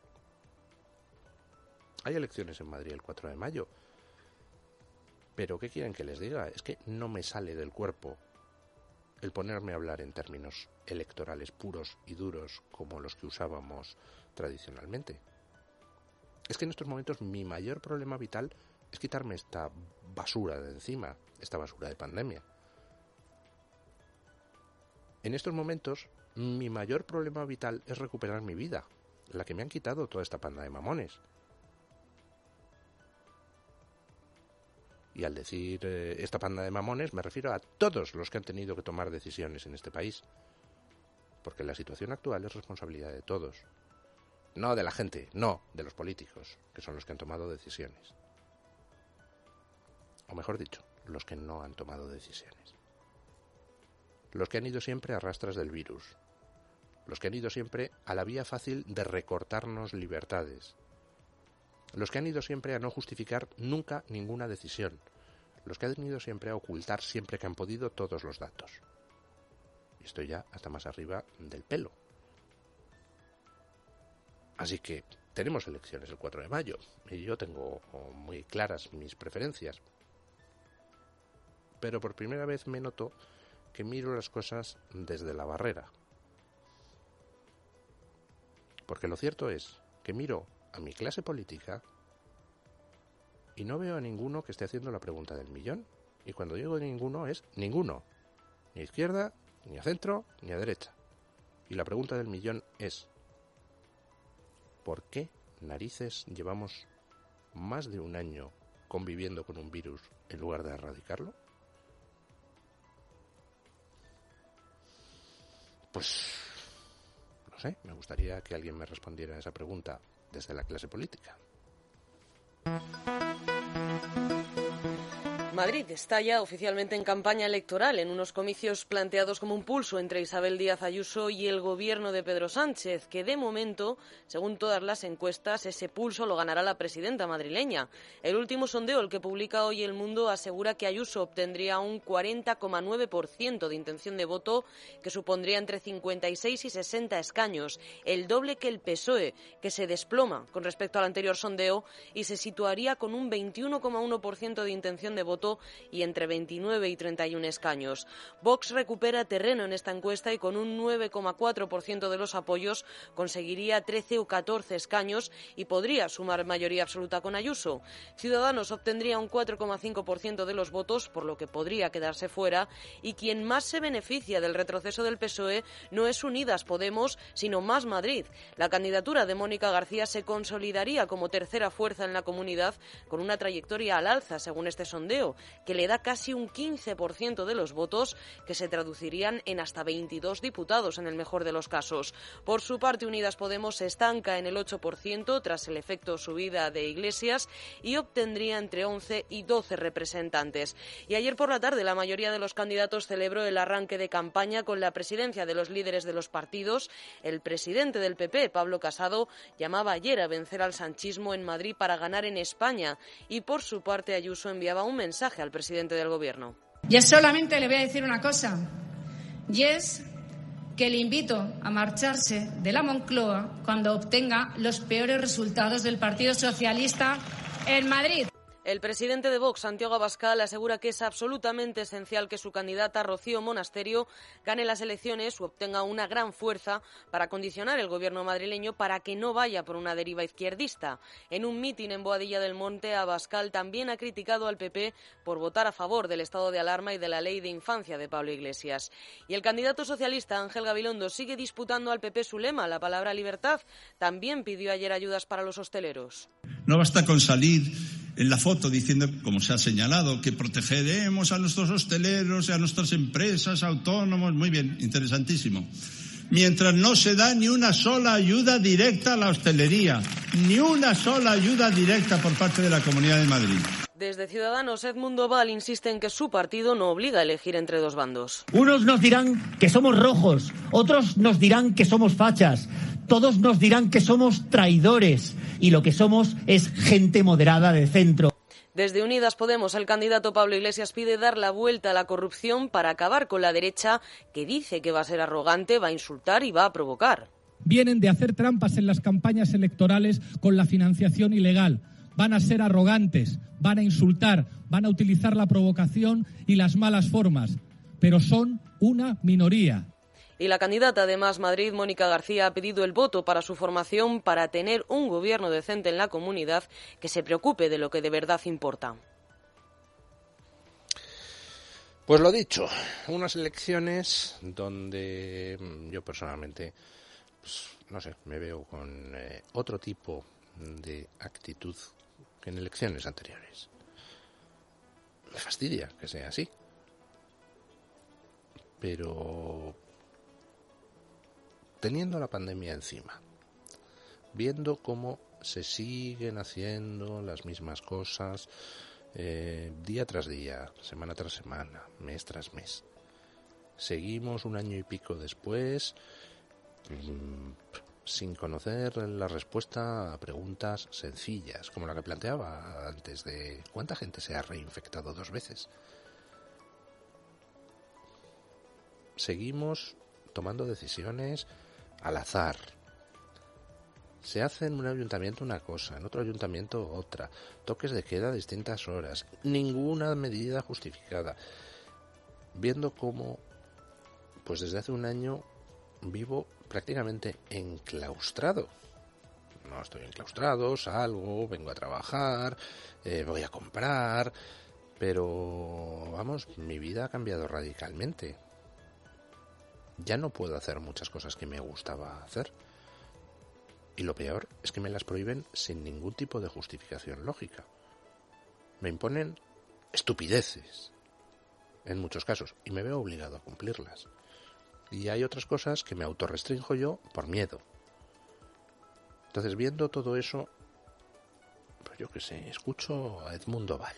Hay elecciones en Madrid el 4 de mayo, pero ¿qué quieren que les diga? Es que no me sale del cuerpo el ponerme a hablar en términos electorales puros y duros como los que usábamos tradicionalmente. Es que en estos momentos mi mayor problema vital es quitarme esta basura de encima, esta basura de pandemia. En estos momentos mi mayor problema vital es recuperar mi vida, la que me han quitado toda esta panda de mamones. Y al decir esta panda de mamones me refiero a todos los que han tenido que tomar decisiones en este país. Porque la situación actual es responsabilidad de todos. No de la gente, no de los políticos, que son los que han tomado decisiones. O mejor dicho, los que no han tomado decisiones. Los que han ido siempre a rastras del virus. Los que han ido siempre a la vía fácil de recortarnos libertades. Los que han ido siempre a no justificar nunca ninguna decisión. Los que han ido siempre a ocultar siempre que han podido todos los datos. Y estoy ya hasta más arriba del pelo. Así que tenemos elecciones el 4 de mayo y yo tengo muy claras mis preferencias. Pero por primera vez me noto que miro las cosas desde la barrera. Porque lo cierto es que miro a mi clase política y no veo a ninguno que esté haciendo la pregunta del millón. Y cuando digo ninguno es ninguno. Ni a izquierda, ni a centro, ni a derecha. Y la pregunta del millón es: ¿por qué narices llevamos más de un año conviviendo con un virus en lugar de erradicarlo? Pues no sé, me gustaría que alguien me respondiera a esa pregunta desde la clase política. Madrid está ya oficialmente en campaña electoral, en unos comicios planteados como un pulso entre Isabel Díaz Ayuso y el gobierno de Pedro Sánchez, que de momento, según todas las encuestas, ese pulso lo ganará la presidenta madrileña. El último sondeo, el que publica hoy El Mundo, asegura que Ayuso obtendría un 40,9% de intención de voto, que supondría entre 56 y 60 escaños, el doble que el PSOE, que se desploma con respecto al anterior sondeo y se situaría con un 21,1% de intención de voto y entre 29 y 31 escaños. Vox recupera terreno en esta encuesta y con un 9,4% de los apoyos conseguiría 13 o 14 escaños y podría sumar mayoría absoluta con Ayuso. Ciudadanos obtendría un 4,5% de los votos, por lo que podría quedarse fuera, y quien más se beneficia del retroceso del PSOE no es Unidas Podemos, sino Más Madrid. La candidatura de Mónica García se consolidaría como tercera fuerza en la comunidad con una trayectoria al alza, según este sondeo, que le da casi un 15% de los votos, que se traducirían en hasta 22 diputados en el mejor de los casos. Por su parte, Unidas Podemos se estanca en el 8% tras el efecto subida de Iglesias y obtendría entre 11 y 12 representantes. Y ayer por la tarde la mayoría de los candidatos celebró el arranque de campaña con la presidencia de los líderes de los partidos. El presidente del PP, Pablo Casado, llamaba ayer a vencer al sanchismo en Madrid para ganar en España, y por su parte Ayuso enviaba un mensaje al presidente del gobierno. Yo solamente le voy a decir una cosa, y es que le invito a marcharse de la Moncloa cuando obtenga los peores resultados del Partido Socialista en Madrid. El presidente de Vox, Santiago Abascal, asegura que es absolutamente esencial que su candidata, Rocío Monasterio, gane las elecciones o obtenga una gran fuerza para condicionar el gobierno madrileño para que no vaya por una deriva izquierdista. En un mitin en Boadilla del Monte, Abascal también ha criticado al PP por votar a favor del estado de alarma y de la ley de infancia de Pablo Iglesias. Y el candidato socialista, Ángel Gabilondo, sigue disputando al PP su lema, la palabra libertad. También pidió ayer ayudas para los hosteleros. No basta con salir en la foto diciendo, como se ha señalado, que protegeremos a nuestros hosteleros y a nuestras empresas, autónomos. Muy bien, interesantísimo. Mientras no se da ni una sola ayuda directa a la hostelería, ni una sola ayuda directa por parte de la Comunidad de Madrid. Desde Ciudadanos, Edmundo Val insiste en que su partido no obliga a elegir entre dos bandos. Unos nos dirán que somos rojos, otros nos dirán que somos fachas, todos nos dirán que somos traidores y lo que somos es gente moderada de centro. Desde Unidas Podemos, el candidato Pablo Iglesias pide dar la vuelta a la corrupción para acabar con la derecha, que dice que va a ser arrogante, va a insultar y va a provocar. Vienen de hacer trampas en las campañas electorales con la financiación ilegal. Van a ser arrogantes, van a insultar, van a utilizar la provocación y las malas formas. pero son una minoría. Y la candidata de Más Madrid, Mónica García, ha pedido el voto para su formación para tener un gobierno decente en la comunidad que se preocupe de lo que de verdad importa. Pues lo dicho, unas elecciones donde yo personalmente, pues, no sé, me veo con otro tipo de actitud que en elecciones anteriores. Me fastidia que sea así. Pero teniendo la pandemia encima, viendo cómo se siguen haciendo las mismas cosas día tras día, semana tras semana, mes tras mes, seguimos un año y pico después sin conocer la respuesta a preguntas sencillas, como la que planteaba antes de ¿cuánta gente se ha reinfectado 2 veces? Seguimos tomando decisiones al azar. Se hace en un ayuntamiento una cosa, en otro ayuntamiento otra. Toques de queda a distintas horas. Ninguna medida justificada. Viendo cómo, pues desde hace un año, vivo prácticamente enclaustrado. No estoy enclaustrado, salgo, vengo a trabajar, voy a comprar, pero vamos, mi vida ha cambiado radicalmente. Ya no puedo hacer muchas cosas que me gustaba hacer. Y lo peor es que me las prohíben sin ningún tipo de justificación lógica. Me imponen estupideces, en muchos casos, y me veo obligado a cumplirlas. Y hay otras cosas que me autorrestrinjo yo por miedo. Entonces, viendo todo eso, pues yo qué sé, escucho a Edmundo Val.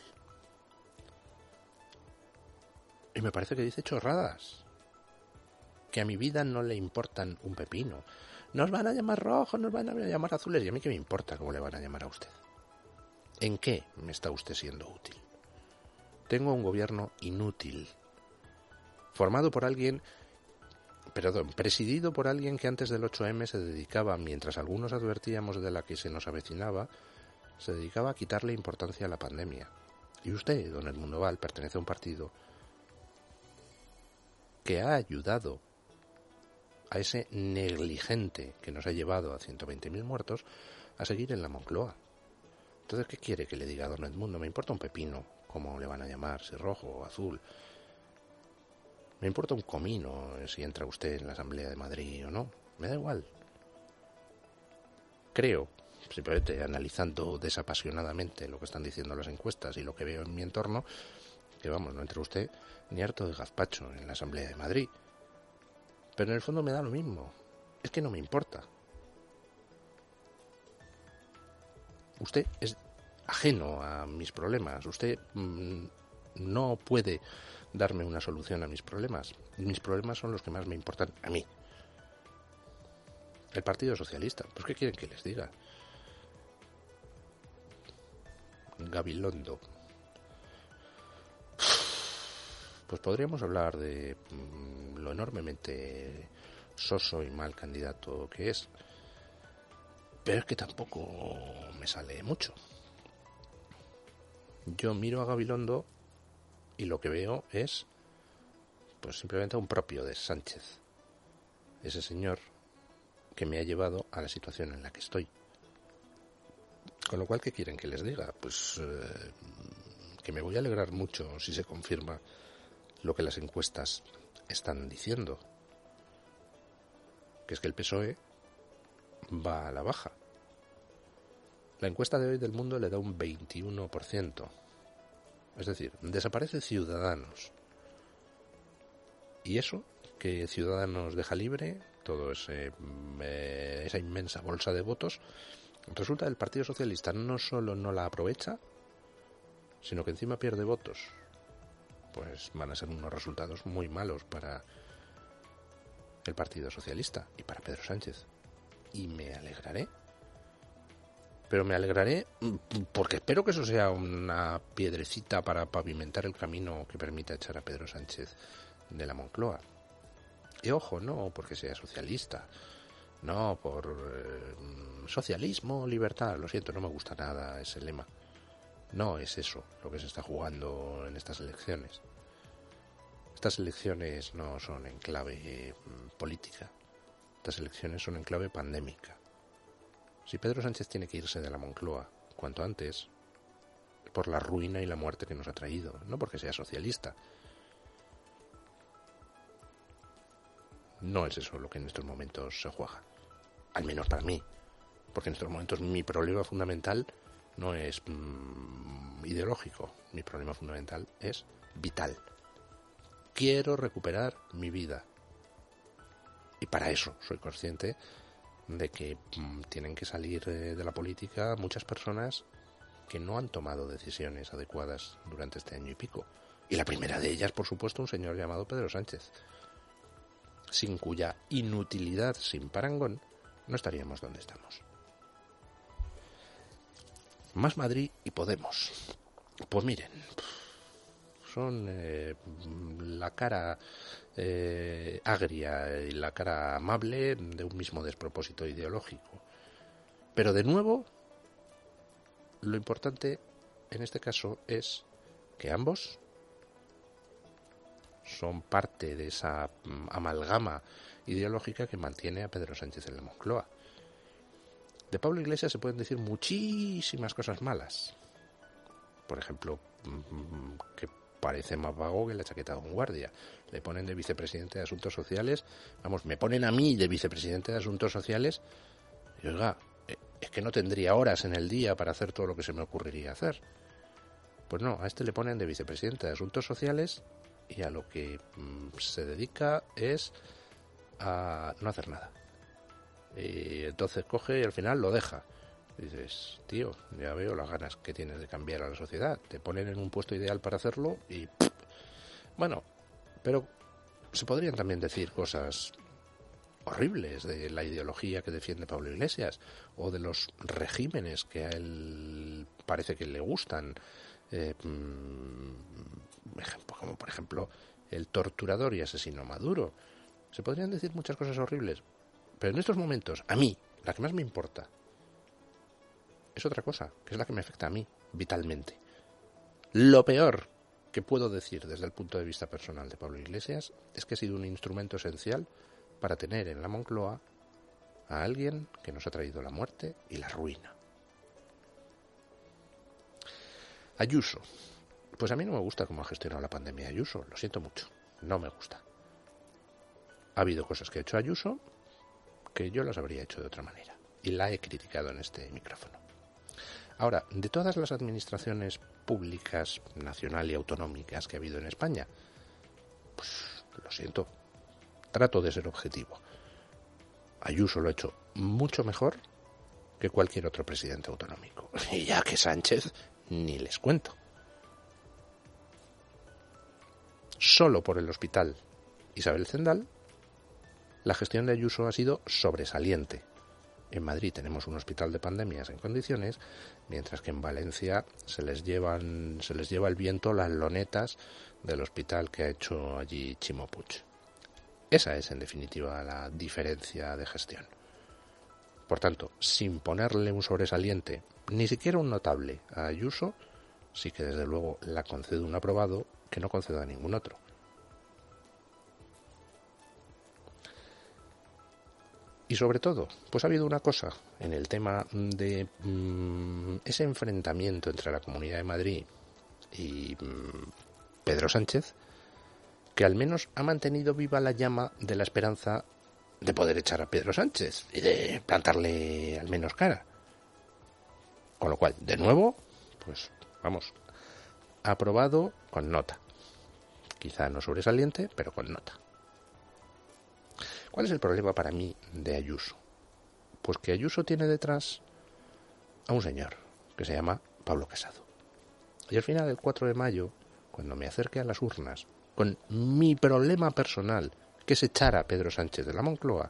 Y me parece que dice chorradas. Que a mi vida no le importan un pepino. Nos van a llamar rojos, nos van a llamar azules. ¿Y a mí qué me importa cómo le van a llamar a usted? ¿En qué me está usted siendo útil? Tengo un gobierno inútil. Formado por alguien... presidido por alguien que antes del 8M se dedicaba, mientras algunos advertíamos de la que se nos avecinaba, se dedicaba a quitarle importancia a la pandemia. Y usted, don Edmundo Val, pertenece a un partido que ha ayudado a ese negligente que nos ha llevado a 120.000 muertos a seguir en la Moncloa. Entonces, ¿qué quiere que le diga a don Edmundo? Me importa un pepino, cómo le van a llamar, si rojo o azul. Me importa un comino si entra usted en la Asamblea de Madrid o no. Me da igual. Creo, simplemente analizando desapasionadamente lo que están diciendo las encuestas y lo que veo en mi entorno, que vamos, no entra usted ni harto de gazpacho en la Asamblea de Madrid. Pero en el fondo me da lo mismo. Es que no me importa. Usted es ajeno a mis problemas. Usted no puede darme una solución a mis problemas. Mis problemas son los que más me importan a mí. El Partido Socialista. Pues ¿qué quieren que les diga? Gabilondo. Pues podríamos hablar de lo enormemente soso y mal candidato que es, pero es que tampoco me sale mucho. Yo miro a Gabilondo y lo que veo es pues simplemente un propio de Sánchez, ese señor que me ha llevado a la situación en la que estoy. Con lo cual, ¿qué quieren que les diga? Pues que me voy a alegrar mucho si se confirma lo que las encuestas están diciendo, que es que el PSOE va a la baja. La encuesta de hoy del Mundo le da un 21%. Es decir, desaparece Ciudadanos. Y eso, que Ciudadanos deja libre, todo esa inmensa bolsa de votos, resulta que el Partido Socialista no solo no la aprovecha, sino que encima pierde votos. Pues van a ser unos resultados muy malos para el Partido Socialista y para Pedro Sánchez. Y me alegraré. Pero me alegraré porque espero que eso sea una piedrecita para pavimentar el camino que permita echar a Pedro Sánchez de la Moncloa. Y ojo, no porque sea socialista, no por socialismo, libertad. Lo siento, no me gusta nada ese lema. No es eso lo que se está jugando en estas elecciones. estas elecciones no son en clave política, estas elecciones son en clave pandémica. Si Pedro Sánchez tiene que irse de la Moncloa cuanto antes, es por la ruina y la muerte que nos ha traído, no porque sea socialista. No es eso lo que en estos momentos se juega, al menos para mí, porque en estos momentos mi problema fundamental no es ideológico, mi problema fundamental es vital. Quiero recuperar mi vida y para eso soy consciente de que tienen que salir de la política muchas personas que no han tomado decisiones adecuadas durante este año y pico. Y la primera de ellas, por supuesto, un señor llamado Pedro Sánchez, sin cuya inutilidad sin parangón no estaríamos donde estamos. Más Madrid y Podemos. Pues miren, son la cara agria y la cara amable de un mismo despropósito ideológico. Pero de nuevo, lo importante en este caso es que ambos son parte de esa amalgama ideológica que mantiene a Pedro Sánchez en la Moncloa. De Pablo Iglesias se pueden decir muchísimas cosas malas. Por ejemplo, que parece más vago que la chaqueta de un guardia. Le ponen de vicepresidente de Asuntos Sociales. Vamos, me ponen a mí de vicepresidente de Asuntos Sociales. Y oiga, es que no tendría horas en el día para hacer todo lo que se me ocurriría hacer. Pues no, a este le ponen de vicepresidente de Asuntos Sociales y a lo que se dedica es a no hacer nada. Y entonces coge y al final lo deja. Y dices, tío, ya veo las ganas que tienes de cambiar a la sociedad. Te ponen en un puesto ideal para hacerlo y... Bueno, pero se podrían también decir cosas horribles de la ideología que defiende Pablo Iglesias o de los regímenes que a él parece que le gustan. Como por ejemplo el torturador y asesino Maduro. Se podrían decir muchas cosas horribles, pero en estos momentos, a mí, la que más me importa es otra cosa, que es la que me afecta a mí, vitalmente. Lo peor que puedo decir desde el punto de vista personal de Pablo Iglesias es que ha sido un instrumento esencial para tener en la Moncloa a alguien que nos ha traído la muerte y la ruina. Ayuso. Pues a mí no me gusta cómo ha gestionado la pandemia Ayuso, lo siento mucho, no me gusta. Ha habido cosas que ha hecho Ayuso que yo las habría hecho de otra manera y la he criticado en este micrófono. Ahora, de todas las administraciones públicas, nacional y autonómicas que ha habido en España, pues lo siento, trato de ser objetivo. Ayuso lo ha hecho mucho mejor que cualquier otro presidente autonómico. Y ya que Sánchez, ni les cuento. Solo por el hospital Isabel Zendal, la gestión de Ayuso ha sido sobresaliente. En Madrid tenemos un hospital de pandemias en condiciones, mientras que en Valencia se les lleva el viento las lonetas del hospital que ha hecho allí Ximo Puig. Esa es, en definitiva, la diferencia de gestión. Por tanto, sin ponerle un sobresaliente, ni siquiera un notable a Ayuso, sí que desde luego la concedo un aprobado que no concedo a ningún otro. Y sobre todo, pues ha habido una cosa en el tema de ese enfrentamiento entre la Comunidad de Madrid y Pedro Sánchez, que al menos ha mantenido viva la llama de la esperanza de poder echar a Pedro Sánchez y de plantarle al menos cara. Con lo cual, de nuevo, pues vamos, aprobado con nota. Quizá no sobresaliente, pero con nota. ¿Cuál es el problema para mí de Ayuso? Pues que Ayuso tiene detrás a un señor que se llama Pablo Casado. Y al final, el 4 de mayo, cuando me acerque a las urnas, con mi problema personal, que es echar a Pedro Sánchez de la Moncloa,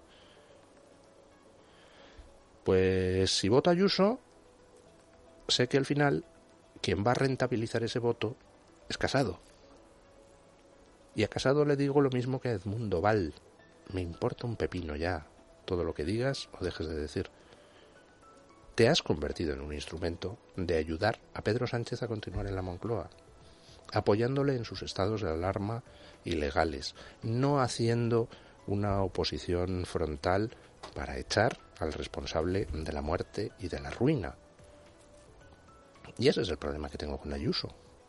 pues si voto a Ayuso, sé que al final quien va a rentabilizar ese voto es Casado. Y a Casado le digo lo mismo que a Edmundo Val. Me importa un pepino ya todo lo que digas o dejes de decir. Te has convertido en un instrumento de ayudar a Pedro Sánchez a continuar en la Moncloa. apoyándole en sus estados de alarma ilegales, no haciendo una oposición frontal para echar al responsable de la muerte y de la ruina. Y ese es el problema que tengo con Ayuso.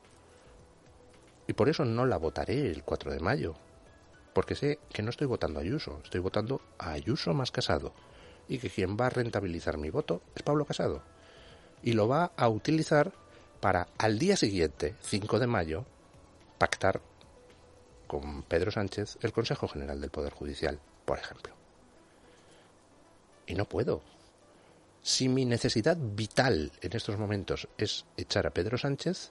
Y por eso no la votaré el 4 de mayo. Porque sé que no estoy votando a Ayuso, estoy votando a Ayuso más Casado. Y que quien va a rentabilizar mi voto es Pablo Casado. Y lo va a utilizar para al día siguiente, 5 de mayo, pactar con Pedro Sánchez el Consejo General del Poder Judicial, por ejemplo. Y no puedo. Si mi necesidad vital en estos momentos es echar a Pedro Sánchez,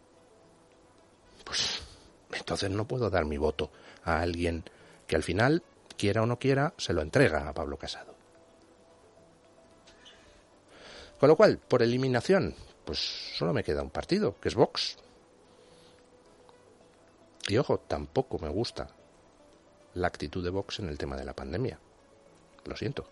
pues entonces no puedo dar mi voto a alguien que al final, quiera o no quiera, se lo entrega a Pablo Casado. Con lo cual, por eliminación, pues solo me queda un partido, que es Vox. Y ojo, tampoco me gusta la actitud de Vox en el tema de la pandemia. Lo siento.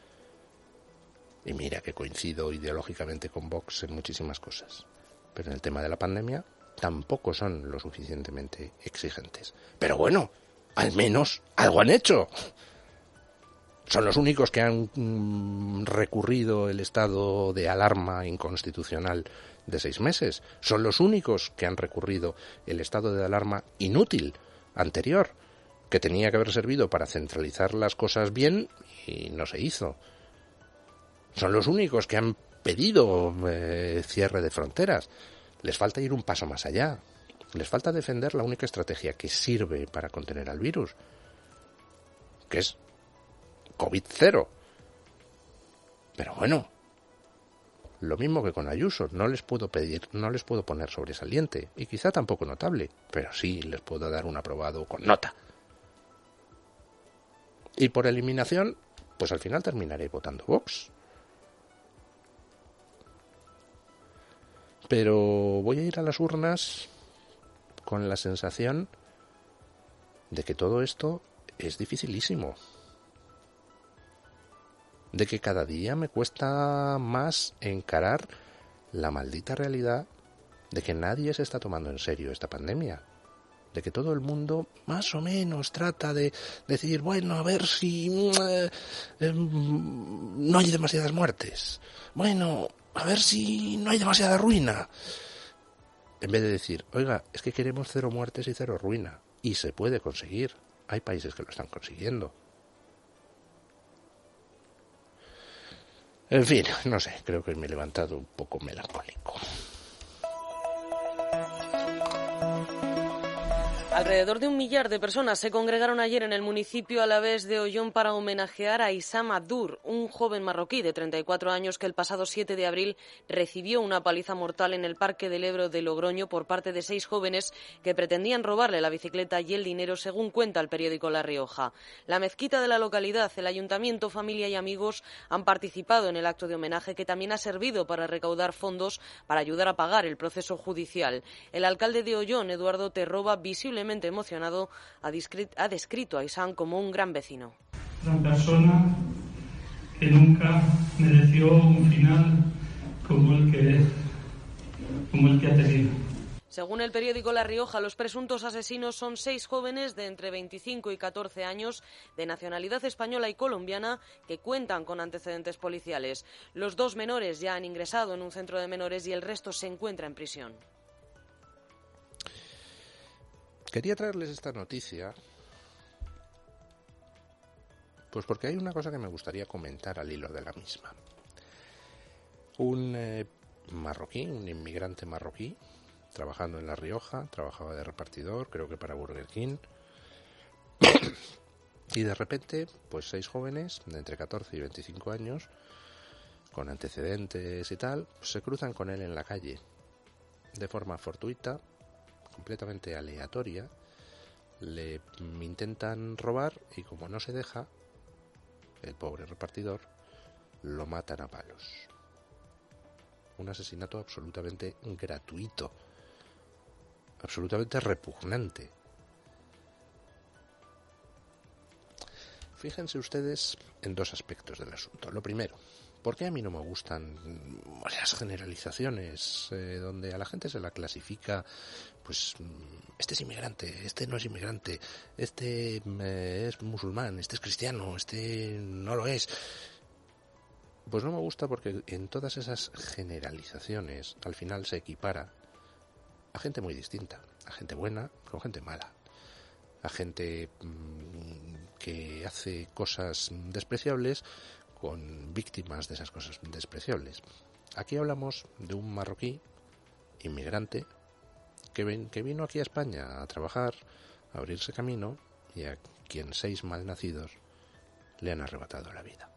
Y mira que coincido ideológicamente con Vox en muchísimas cosas. Pero en el tema de la pandemia tampoco son lo suficientemente exigentes. Pero bueno, al menos algo han hecho. Son los únicos que han recurrido el estado de alarma inconstitucional de 6 meses. Son los únicos que han recurrido el estado de alarma inútil anterior, que tenía que haber servido para centralizar las cosas bien y no se hizo. Son los únicos que han pedido cierre de fronteras. Les falta ir un paso más allá. Les falta defender la única estrategia que sirve para contener al virus, que es COVID-0. Pero bueno, lo mismo que con Ayuso, no les puedo poner sobresaliente, y quizá tampoco notable, pero sí les puedo dar un aprobado con nota. Y por eliminación, pues al final terminaré votando Vox. Pero voy a ir a las urnas con la sensación de que todo esto es dificilísimo. De que cada día me cuesta más encarar la maldita realidad de que nadie se está tomando en serio esta pandemia. De que todo el mundo más o menos trata de decir, bueno, a ver si no hay demasiadas muertes. Bueno, a ver si no hay demasiada ruina. En vez de decir, oiga, es que queremos 0 muertes y 0 ruina. Y se puede conseguir. Hay países que lo están consiguiendo. En fin, no sé, creo que me he levantado un poco melancólico. Alrededor de 1 millar de personas se congregaron ayer en el municipio alavés de Oyón para homenajear a Issam Abdur, un joven marroquí de 34 años que el pasado 7 de abril recibió una paliza mortal en el Parque del Ebro de Logroño por parte de 6 jóvenes que pretendían robarle la bicicleta y el dinero, según cuenta el periódico La Rioja. La mezquita de la localidad, el ayuntamiento, familia y amigos han participado en el acto de homenaje, que también ha servido para recaudar fondos para ayudar a pagar el proceso judicial. El alcalde de Oyón, Eduardo Terroba, visiblemente emocionado, ha descrito a Issam como un gran vecino. Una persona que nunca mereció un final como el que ha tenido. Según el periódico La Rioja, los presuntos asesinos son 6 jóvenes de entre 25 y 14 años de nacionalidad española y colombiana que cuentan con antecedentes policiales. Los 2 menores ya han ingresado en un centro de menores y el resto se encuentra en prisión. Quería traerles esta noticia pues porque hay una cosa que me gustaría comentar al hilo de la misma. Un marroquí, un inmigrante marroquí, trabajando en La Rioja, trabajaba de repartidor, creo que para Burger King, y de repente, pues 6 jóvenes de entre 14 y 25 años, con antecedentes y tal, pues se cruzan con él en la calle, de forma fortuita, completamente aleatoria, le intentan robar y como no se deja, el pobre repartidor, lo matan a palos. Un asesinato absolutamente gratuito, absolutamente repugnante. Fíjense ustedes en 2 aspectos del asunto. Lo primero, ¿Por qué a mí no me gustan las generalizaciones donde a la gente se la clasifica, pues este es inmigrante, este no es inmigrante, este es musulmán, este es cristiano, este no lo es? Pues no me gusta porque en todas esas generalizaciones al final se equipara a gente muy distinta, a gente buena con gente mala, a gente que hace cosas despreciables con víctimas de esas cosas despreciables. Aquí hablamos de un marroquí inmigrante que vino aquí a España a trabajar, a abrirse camino, y a quien 6 malnacidos le han arrebatado la vida.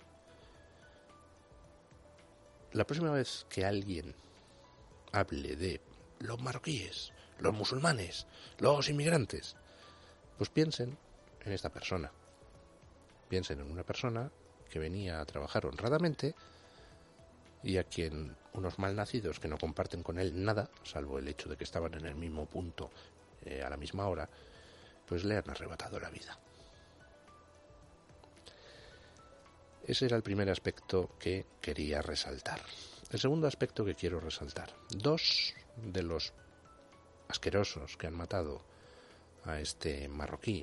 La próxima vez que alguien hable de los marroquíes, los musulmanes, los inmigrantes, pues piensen en esta persona. Piensen en una persona que venía a trabajar honradamente y a quien unos malnacidos que no comparten con él nada, salvo el hecho de que estaban en el mismo punto a la misma hora, pues le han arrebatado la vida. Ese era el primer aspecto que quería resaltar. El segundo aspecto que quiero resaltar: 2 de los asquerosos que han matado a este marroquí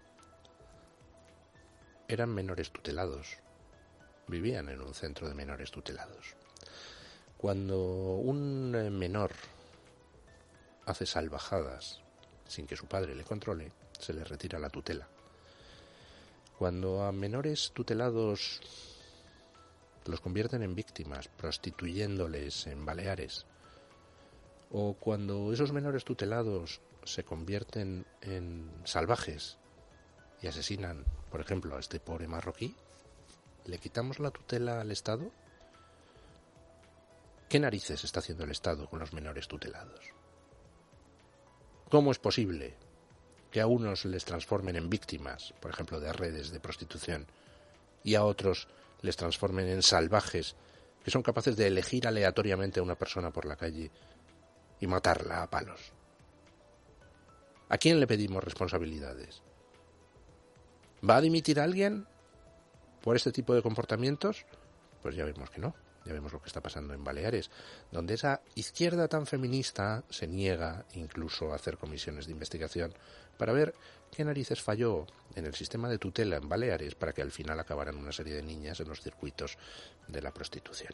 eran menores tutelados. Vivían en un centro de menores tutelados. Cuando un menor hace salvajadas sin que su padre le controle, se le retira la tutela. Cuando a menores tutelados los convierten en víctimas, prostituyéndoles en Baleares, o cuando esos menores tutelados se convierten en salvajes y asesinan, por ejemplo, a este pobre marroquí, ¿le quitamos la tutela al Estado? ¿Qué narices está haciendo el Estado con los menores tutelados? ¿Cómo es posible que a unos les transformen en víctimas, por ejemplo, de redes de prostitución, y a otros les transformen en salvajes que son capaces de elegir aleatoriamente a una persona por la calle y matarla a palos? ¿A quién le pedimos responsabilidades? ¿Va a dimitir alguien por este tipo de comportamientos? Pues ya vemos que no. Ya vemos lo que está pasando en Baleares, donde esa izquierda tan feminista se niega incluso a hacer comisiones de investigación para ver qué narices falló en el sistema de tutela en Baleares para que al final acabaran una serie de niñas en los circuitos de la prostitución.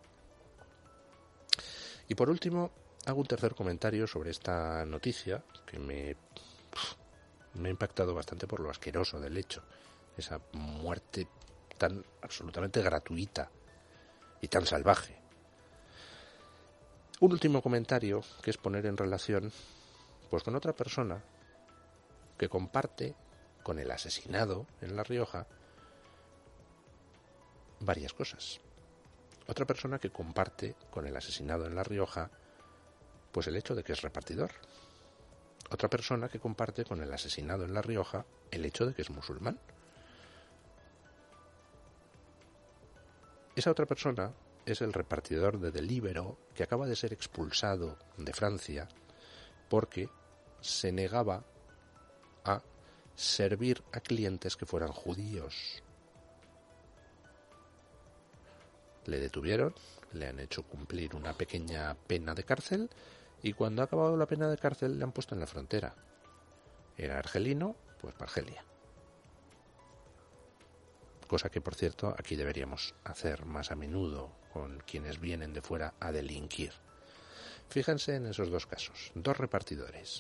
Y por último, hago un tercer comentario sobre esta noticia que me ha impactado bastante por lo asqueroso del hecho. Esa muerte tan absolutamente gratuita y tan salvaje. Un último comentario que es poner en relación pues con otra persona que comparte con el asesinado en La Rioja varias cosas. Otra persona que comparte con el asesinado en La Rioja pues el hecho de que es repartidor. Otra persona que comparte con el asesinado en La Rioja el hecho de que es musulmán. Esa otra persona es el repartidor de Deliveroo que acaba de ser expulsado de Francia porque se negaba a servir a clientes que fueran judíos. Le detuvieron, le han hecho cumplir una pequeña pena de cárcel y cuando ha acabado la pena de cárcel le han puesto en la frontera. Era argelino, pues para Argelia. Cosa que, por cierto, aquí deberíamos hacer más a menudo con quienes vienen de fuera a delinquir. Fíjense en esos 2 casos. 2 repartidores.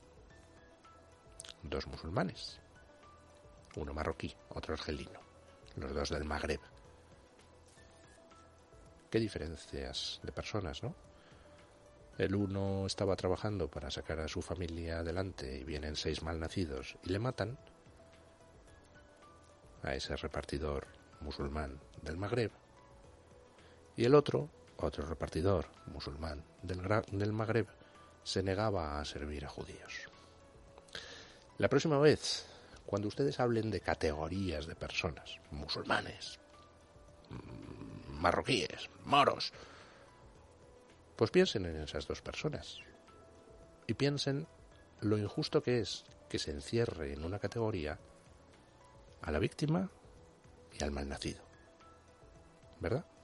2 musulmanes. Uno marroquí, otro argelino. Los 2 del Magreb. Qué diferencias de personas, ¿no? El uno estaba trabajando para sacar a su familia adelante y vienen 6 malnacidos y le matan. A ese repartidor musulmán del Magreb, y el otro repartidor musulmán del Magreb se negaba a servir a judíos. La próxima vez, cuando ustedes hablen de categorías de personas, musulmanes, marroquíes, moros, pues piensen en esas 2 personas y piensen lo injusto que es que se encierre en una categoría a la víctima y al malnacido, ¿verdad?